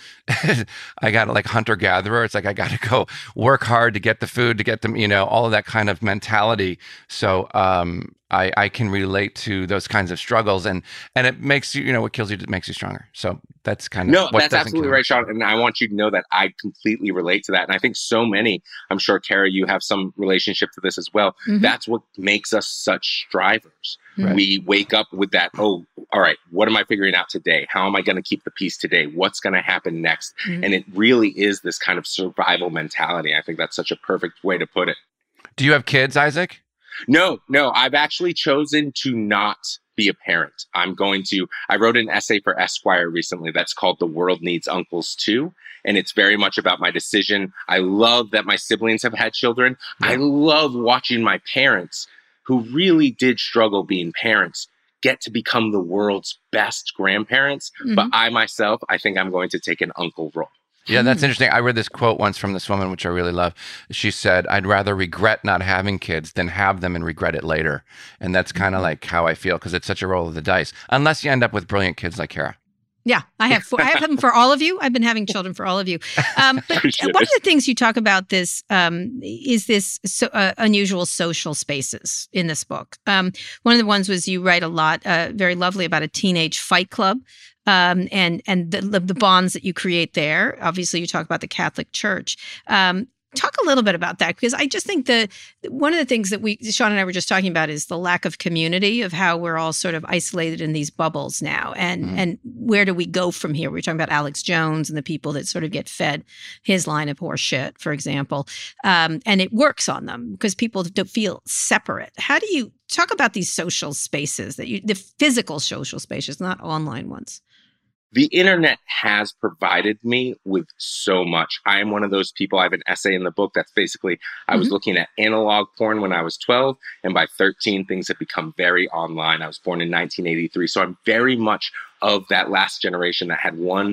I gotta like hunter gatherer. It's like I gotta go work hard to get the food, to get them, you know, all of that kind of mentality. So. Um, I, I can relate to those kinds of struggles, and and it makes you, you know, what kills you makes you stronger. So that's kind of no, what that's absolutely right, Sean. And I want you to know that I completely relate to that. And I think so many, I'm sure, Kara, you have some relationship to this as well. Mm-hmm. That's what makes us such strivers. Right. We wake up with that, oh, all right, what am I figuring out today? How am I going to keep the peace today? What's going to happen next? Mm-hmm. And it really is this kind of survival mentality. I think that's such a perfect way to put it. Do you have kids, Isaac? No, no, I've actually chosen to not be a parent. I'm going to, I wrote an essay for Esquire recently that's called The World Needs Uncles Too. And it's very much about my decision. I love that my siblings have had children. Yeah. I love watching my parents, who really did struggle being parents, get to become the world's best grandparents. Mm-hmm. But I myself, I think I'm going to take an uncle role. Yeah, that's interesting. I read this quote once from this woman, which I really love. She said, I'd rather regret not having kids than have them and regret it later. And that's kind of like how I feel, because it's such a roll of the dice, unless you end up with brilliant kids like Kara. Yeah, I have four, I have them for all of you. I've been having children for all of you. Um, but one of the things you talk about this um, is this so, uh, unusual social spaces in this book. Um, one of the ones was you write a lot, uh, very lovely, about a teenage fight club. Um, and and the, the bonds that you create there. Obviously, you talk about the Catholic Church. Um, talk a little bit about that, because I just think that one of the things that we, Sean and I were just talking about, is the lack of community, of how we're all sort of isolated in these bubbles now. And mm-hmm. and where do we go from here? We were talking about Alex Jones and the people that sort of get fed his line of horse shit, for example. Um, and it works on them because people don't feel separate. How do you talk about these social spaces, that you, the physical social spaces, not online ones? The internet has provided me with so much. I am one of those people. I have an essay in the book that's basically, I mm-hmm. was looking at analog porn when I was twelve, and by thirteen, things have become very online. I was born in nineteen eighty-three, so I'm very much of that last generation that had one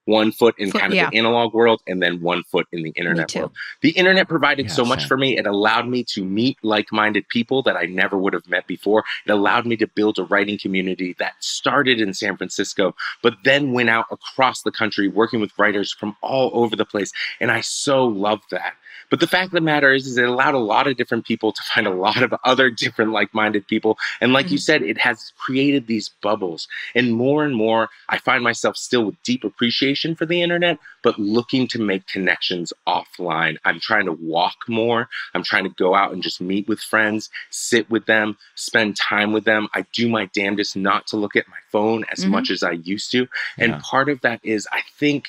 one foot in Foot- kind of yeah. the analog world and then one foot in the internet too. world. The internet provided Yeah, so much same. for me. It allowed me to meet like-minded people that I never would have met before. It allowed me to build a writing community that started in San Francisco, but then went out across the country working with writers from all over the place. And I so loved that. But the fact of the matter is, is it allowed a lot of different people to find a lot of other different like-minded people. And like Mm-hmm. you said, it has created these bubbles. And more and more, I find myself still with deep appreciation for the internet, but looking to make connections offline. I'm trying to walk more. I'm trying to go out and just meet with friends, sit with them, spend time with them. I do my damnedest not to look at my phone as Mhm. much as I used to. And Yeah. part of that is, I think,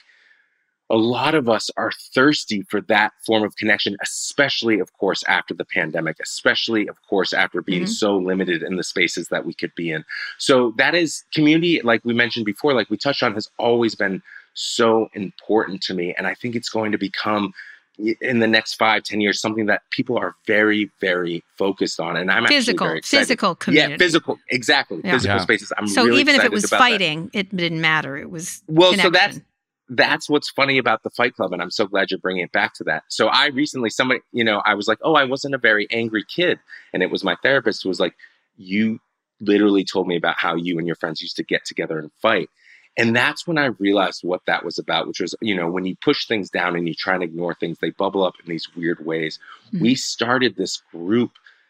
a lot of us are thirsty for that form of connection, especially, of course, after the pandemic, especially, of course, after being Mhm. so limited in the spaces that we could be in. So that is community, like we mentioned before, like we touched on, has always been so important to me. And I think it's going to become, in the next five, ten years, something that people are very, very focused on. And I'm Physical, actually very excited. physical community. Yeah, physical, exactly. Yeah. Physical Yeah. spaces. I'm So really even if it excited was about that. fighting, it didn't matter. It was Well, connection. so that's that's what's funny about the Fight Club, and I'm so glad you're bringing it back to that. So I recently, somebody, you know, I was like, oh, I wasn't a very angry kid, and it was my therapist who was like, you literally told me about how you and your friends used to get together and fight. And that's when I realized what that was about, which was, you know, when you push things down and you try and ignore things, they bubble up in these weird ways. Mhm. We started this group,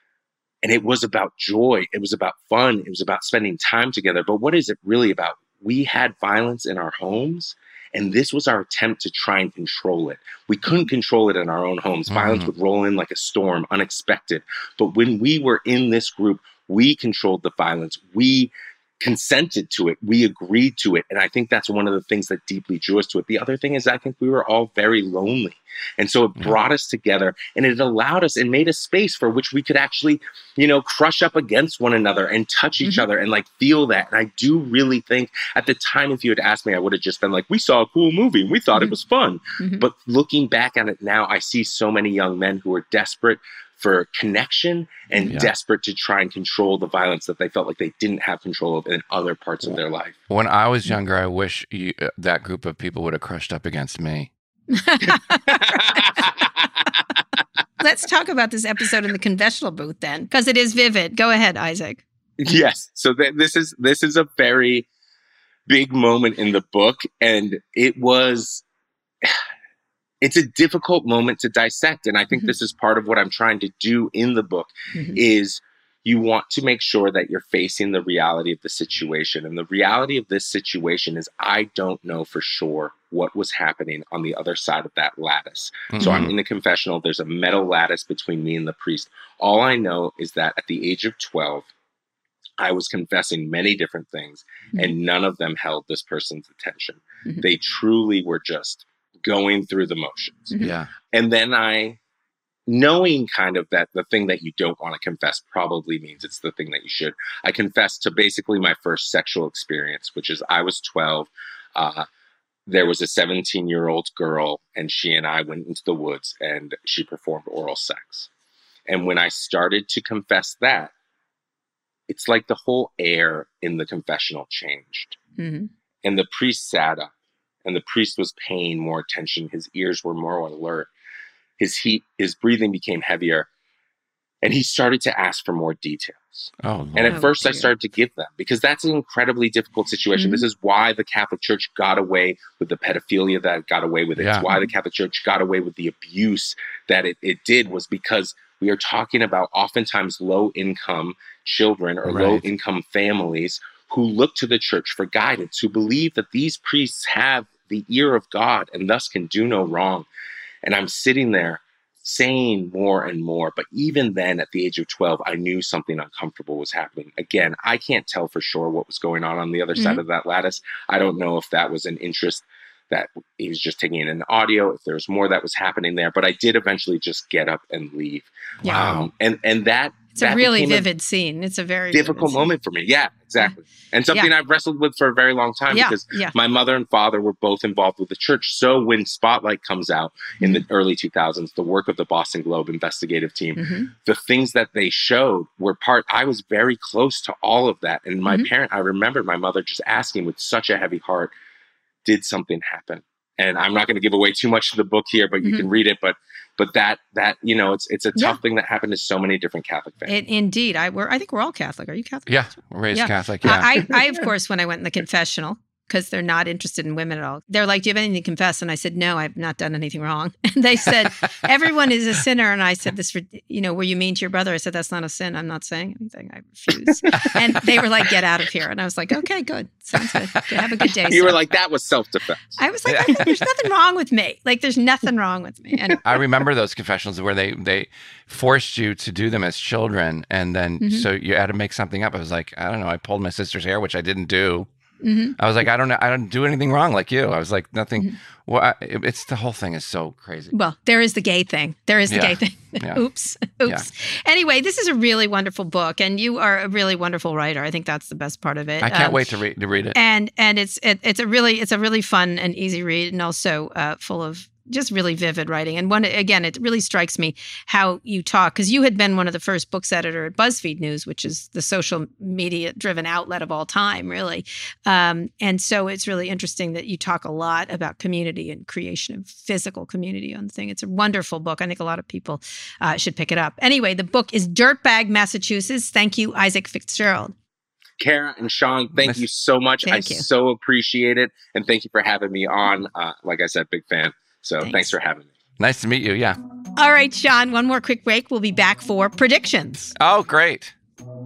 and it was about joy. It was about fun. It was about spending time together. But what is it really about? We had violence in our homes, and this was our attempt to try and control it. We couldn't control it in our own homes. Mhm. Violence would roll in like a storm, unexpected. But when we were in this group, we controlled the violence. We consented to it. We agreed to it. And I think that's one of the things that deeply drew us to it. The other thing is I think we were all very lonely. And so it Yeah. brought us together, and it allowed us and made a space for which we could actually, you know, crush up against one another and touch each Mhm. other and like feel that. And I do really think at the time, if you had asked me, I would have just been like, we saw a cool movie and we thought Mhm. it was fun. Mhm. But looking back at it now, I see so many young men who are desperate for connection and Yeah. desperate to try and control the violence that they felt like they didn't have control of in other parts of their life. When I was younger, I wish you, uh, that group of people would have crushed up against me. Let's talk about this episode in the confessional booth then, because it is vivid. Go ahead, Isaac. Yes. So th- this is this is a very big moment in the book, and it was it's a difficult moment to dissect, and I think Mhm. this is part of what I'm trying to do in the book Mhm. is you want to make sure that you're facing the reality of the situation. And the reality of this situation is I don't know for sure what was happening on the other side of that lattice. So I'm in the confessional. There's a metal lattice between me and the priest. All I know is that at the age of twelve, I was confessing many different things, Mhm. and none of them held this person's attention. Mhm. They truly were just going through the motions. Mhm. Yeah. And then I, knowing kind of that the thing that you don't want to confess probably means it's the thing that you should, I confessed to basically my first sexual experience, which is I was twelve. Uh, there was a seventeen-year-old girl, and she and I went into the woods, and she performed oral sex. And when I started to confess that, it's like the whole air in the confessional changed. Mhm. And the priest sat up, and the priest was paying more attention. His ears were more alert. His heat, his breathing became heavier, and he started to ask for more details. Oh, Lord. And at Oh, first I dear. started to give them because that's an incredibly difficult situation. Mhm. This is why the Catholic Church got away with the pedophilia that it got away with it. Yeah. It's why the Catholic Church got away with the abuse that it, it did, was because we are talking about oftentimes low income children or Right. low income families who look to the church for guidance, who believe that these priests have the ear of God and thus can do no wrong. And I'm sitting there saying more and more. But even then, at the age of twelve, I knew something uncomfortable was happening. Again, I can't tell for sure what was going on on the other side Mhm. of that lattice. I don't know if that was an interest that he was just taking in an audio, if there was more that was happening there. But I did eventually just get up and leave. Yeah. Um, and, and that It's a that really became a vivid scene. It's a very difficult vivid scene. moment for me. Yeah, exactly. And something I've wrestled with for a very long time Yeah, because yeah. my mother and father were both involved with the church. So when Spotlight comes out in the early two thousands, the work of the Boston Globe investigative team, Mhm. the things that they showed were part, I was very close to all of that. And my Mhm. parent, I remember my mother just asking with such a heavy heart, did something happen. And I'm not going to give away too much of the book here, but you mm-hmm. can read it. But but that that you know, it's it's a tough yeah. thing that happened to so many different Catholic families. It, indeed, I we're I think we're all Catholic. Are you Catholic? Yeah, we're raised yeah. Catholic. Yeah, I, I of course when I went in the confessional, because they're not interested in women at all. They're like, do you have anything to confess? And I said, no, I've not done anything wrong. And they said, everyone is a sinner. And I said, this, you know, were you mean to your brother? I said, that's not a sin. I'm not saying anything. I refuse. And they were like, get out of here. And I was like, okay, good. Sounds good. Have a good day. You sir. were like, that was self-defense. I was like, there's nothing wrong with me. Like, there's nothing wrong with me. And I remember those confessionals where they, they forced you to do them as children. And then, mm-hmm. so you had to make something up. I was like, I don't know. I pulled my sister's hair, which I didn't do. Mm-hmm. I was like, I don't know. I don't do anything wrong like you. I was like, nothing. Mm-hmm. Well, I, it's the whole thing is so crazy. Well, there is the gay thing. There is the yeah. gay thing. Yeah. Oops. Oops. Yeah. Anyway, this is a really wonderful book, and you are a really wonderful writer. I think that's the best part of it. I can't um, wait to read to read it. And and it's it, it's a really it's a really fun and easy read, and also uh, full of just really vivid writing. And one, again, it really strikes me how you talk, because you had been one of the first books editor at BuzzFeed News, which is the social media driven outlet of all time, really. Um, and so it's really interesting that you talk a lot about community and creation of physical community on the thing. It's a wonderful book. I think a lot of people uh, should pick it up. Anyway, the book is Dirtbag Massachusetts. Thank you, Isaac Fitzgerald. Kara and Sean, thank you so much. Thank I you. so appreciate it. And thank you for having me on. Uh, like I said, big fan. So thanks. thanks for having me. Nice to meet you. Yeah. All right, Sean, one more quick break. We'll be back for predictions. Oh, great.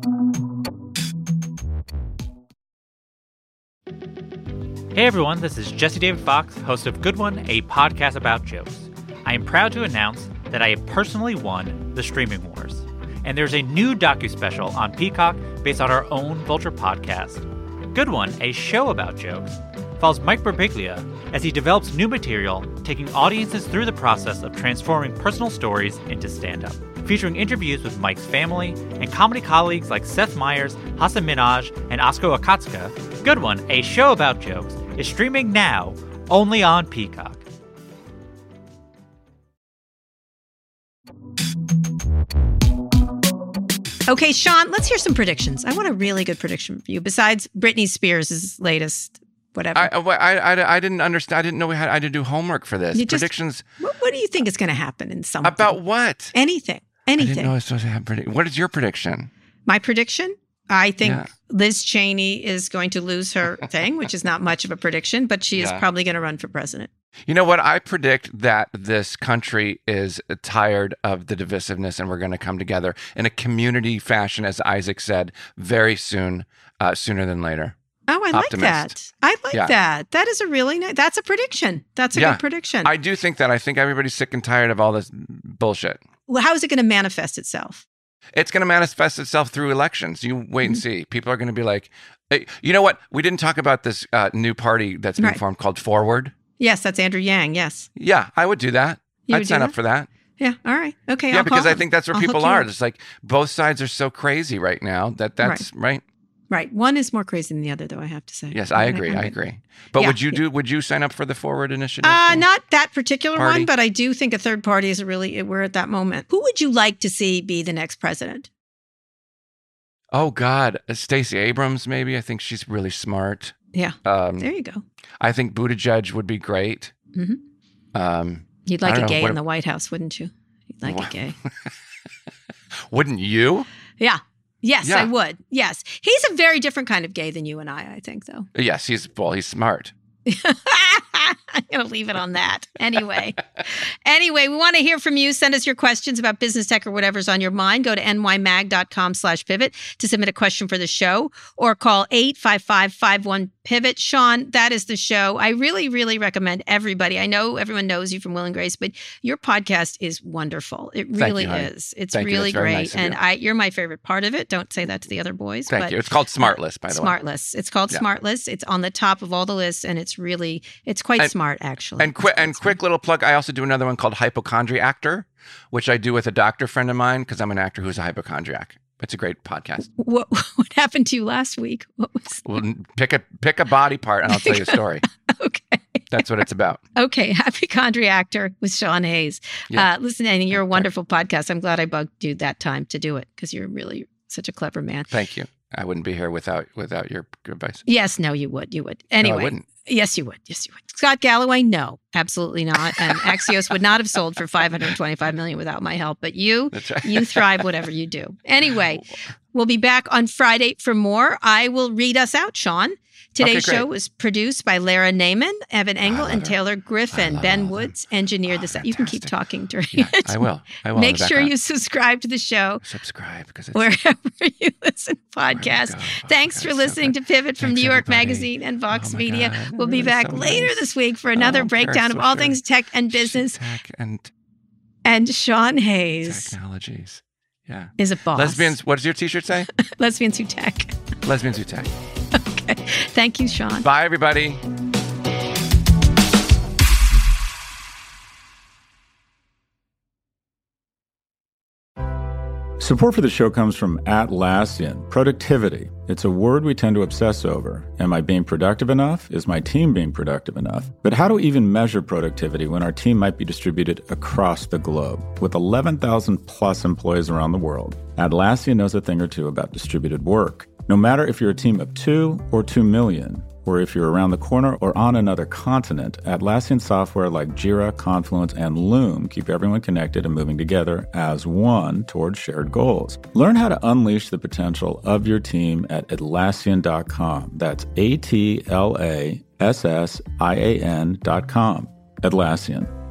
Hey, everyone. This is Jesse David Fox, host of Good One, a podcast about jokes. I am proud to announce that I have personally won the Streaming Wars. And there's a new docu-special on Peacock based on our own Vulture podcast. Good One, a show about jokes, follows Mike Birbiglia as he develops new material, taking audiences through the process of transforming personal stories into stand-up. Featuring interviews with Mike's family and comedy colleagues like Seth Meyers, Hasan Minhaj, and Asko Akatsuka, Good One, a show about jokes, is streaming now only on Peacock. Okay, Sean, let's hear some predictions. I want a really good prediction for you, besides Britney Spears' latest whatever. I, I, I, I didn't understand. I didn't know we had I had to do homework for this. You just- Predictions. What, what do you think is going to happen in something? About what? Anything. I Anything. didn't know I was supposed to have predict. What is your prediction? My prediction? I think Yeah. Liz Cheney is going to lose her thing, which is not much of a prediction, but she is Yeah. probably going to run for president. You know what? I predict that this country is tired of the divisiveness and we're going to come together in a community fashion, as Isaac said, very soon, uh, sooner than later. Oh, I Optimist. like that. I like Yeah. that. That is a really nice, that's a prediction. That's a Yeah. good prediction. I do think that. I think everybody's sick and tired of all this bullshit. Well, how is it going to manifest itself? It's going to manifest itself through elections. You wait and Mm-hmm. see. People are going to be like, hey, you know what? We didn't talk about this uh, new party that's been Right. formed called Forward. Yes, that's Andrew Yang. Yes. Yeah, I would do that. You I'd would do sign up that? for that. Yeah. All right. Okay. Yeah, I'll because call I him. think that's where I'll people hook you are. up. It's like both sides are so crazy right now that that's right. Right. One is more crazy than the other, though, I have to say. Yes, I agree. I agree. But Yeah, would you yeah. do? Would you sign up for the Forward Initiative? Uh, thing? not that particular Party? one, but I do think a third party is a really, we're at that moment. Who would you like to see be the next president? Oh God, Stacey Abrams. Maybe I think she's really smart. Yeah. Um, There you go. I think Buttigieg would be great. hmm Um, You'd I like don't a know, gay what in if- the White House, wouldn't you? You'd like Wow. a gay. Wouldn't you? Yeah. Yes, Yeah. I would. Yes. He's a very different kind of gay than you and I, I think, though. Yes, he's well. He's smart. I'm going to leave it on that. Anyway. anyway, we want to hear from you. Send us your questions about business tech or whatever's on your mind. Go to nymag.com slash pivot to submit a question for the show or call eight five five, five one, pivot. Sean, that is the show. I really, really recommend everybody. I know everyone knows you from Will and Grace, but your podcast is wonderful. It Thank really you, honey. is. It's Thank you. really That's very great. nice of and you. I, you're my favorite part of it. Don't say that to the other boys. Thank but you. It's called Smartlist, by the way. Smartlist. It's called Yeah. Smartlist. It's on the top of all the lists, and it's really, it's quite And- smart, actually. And quick and quick little plug. I also do another one called Hypochondriactor, which I do with a doctor friend of mine because I'm an actor who's a hypochondriac. It's a great podcast. What what happened to you last week? What was Well, pick a pick a body part and I'll tell you a story. okay? That's what it's about. Okay, Hypochondriactor with Sean Hayes. Yeah. Uh, listen, and you're a wonderful podcast. I'm glad I bugged you that time to do it because you're really such a clever man. Thank you. I wouldn't be here without without your advice. Yes, no, you would, you would. Anyway, wouldn't. Yes, you would. Yes, you would. Scott Galloway, no, absolutely not. And Axios would not have sold for five hundred twenty-five million dollars without my help. But you, right. you thrive whatever you do. Anyway, we'll be back on Friday for more. I will read us out, Sean. Today's okay, show was produced by Lara Naiman, Evan Engel, and Taylor Griffin. Ben Woods engineered oh, this. You can keep talking during yeah, it. I will. I will. Make sure you subscribe to the show. Subscribe because it's wherever you listen to podcasts. Oh, Thanks God, for listening so to Pivot from Thanks, New York everybody. Magazine and Vox oh Media. God, we'll be back so later nice. this week for another oh, breakdown of all sure. things tech and business. Tech and and Sean Hayes. Technologies. Yeah. Is a boss. Lesbians. What does your T-shirt say? Lesbians who tech. Lesbians who tech. Okay. Thank you, Sean. Bye, everybody. Support for the show comes from Atlassian. Productivity. It's a word we tend to obsess over. Am I being productive enough? Is my team being productive enough? But how do we even measure productivity when our team might be distributed across the globe? With eleven thousand plus employees around the world, Atlassian knows a thing or two about distributed work. No matter if you're a team of two or two million, or if you're around the corner or on another continent, Atlassian software like Jira, Confluence, and Loom keep everyone connected and moving together as one towards shared goals. Learn how to unleash the potential of your team at Atlassian dot com. That's A T L A S S I A N dot com. Atlassian.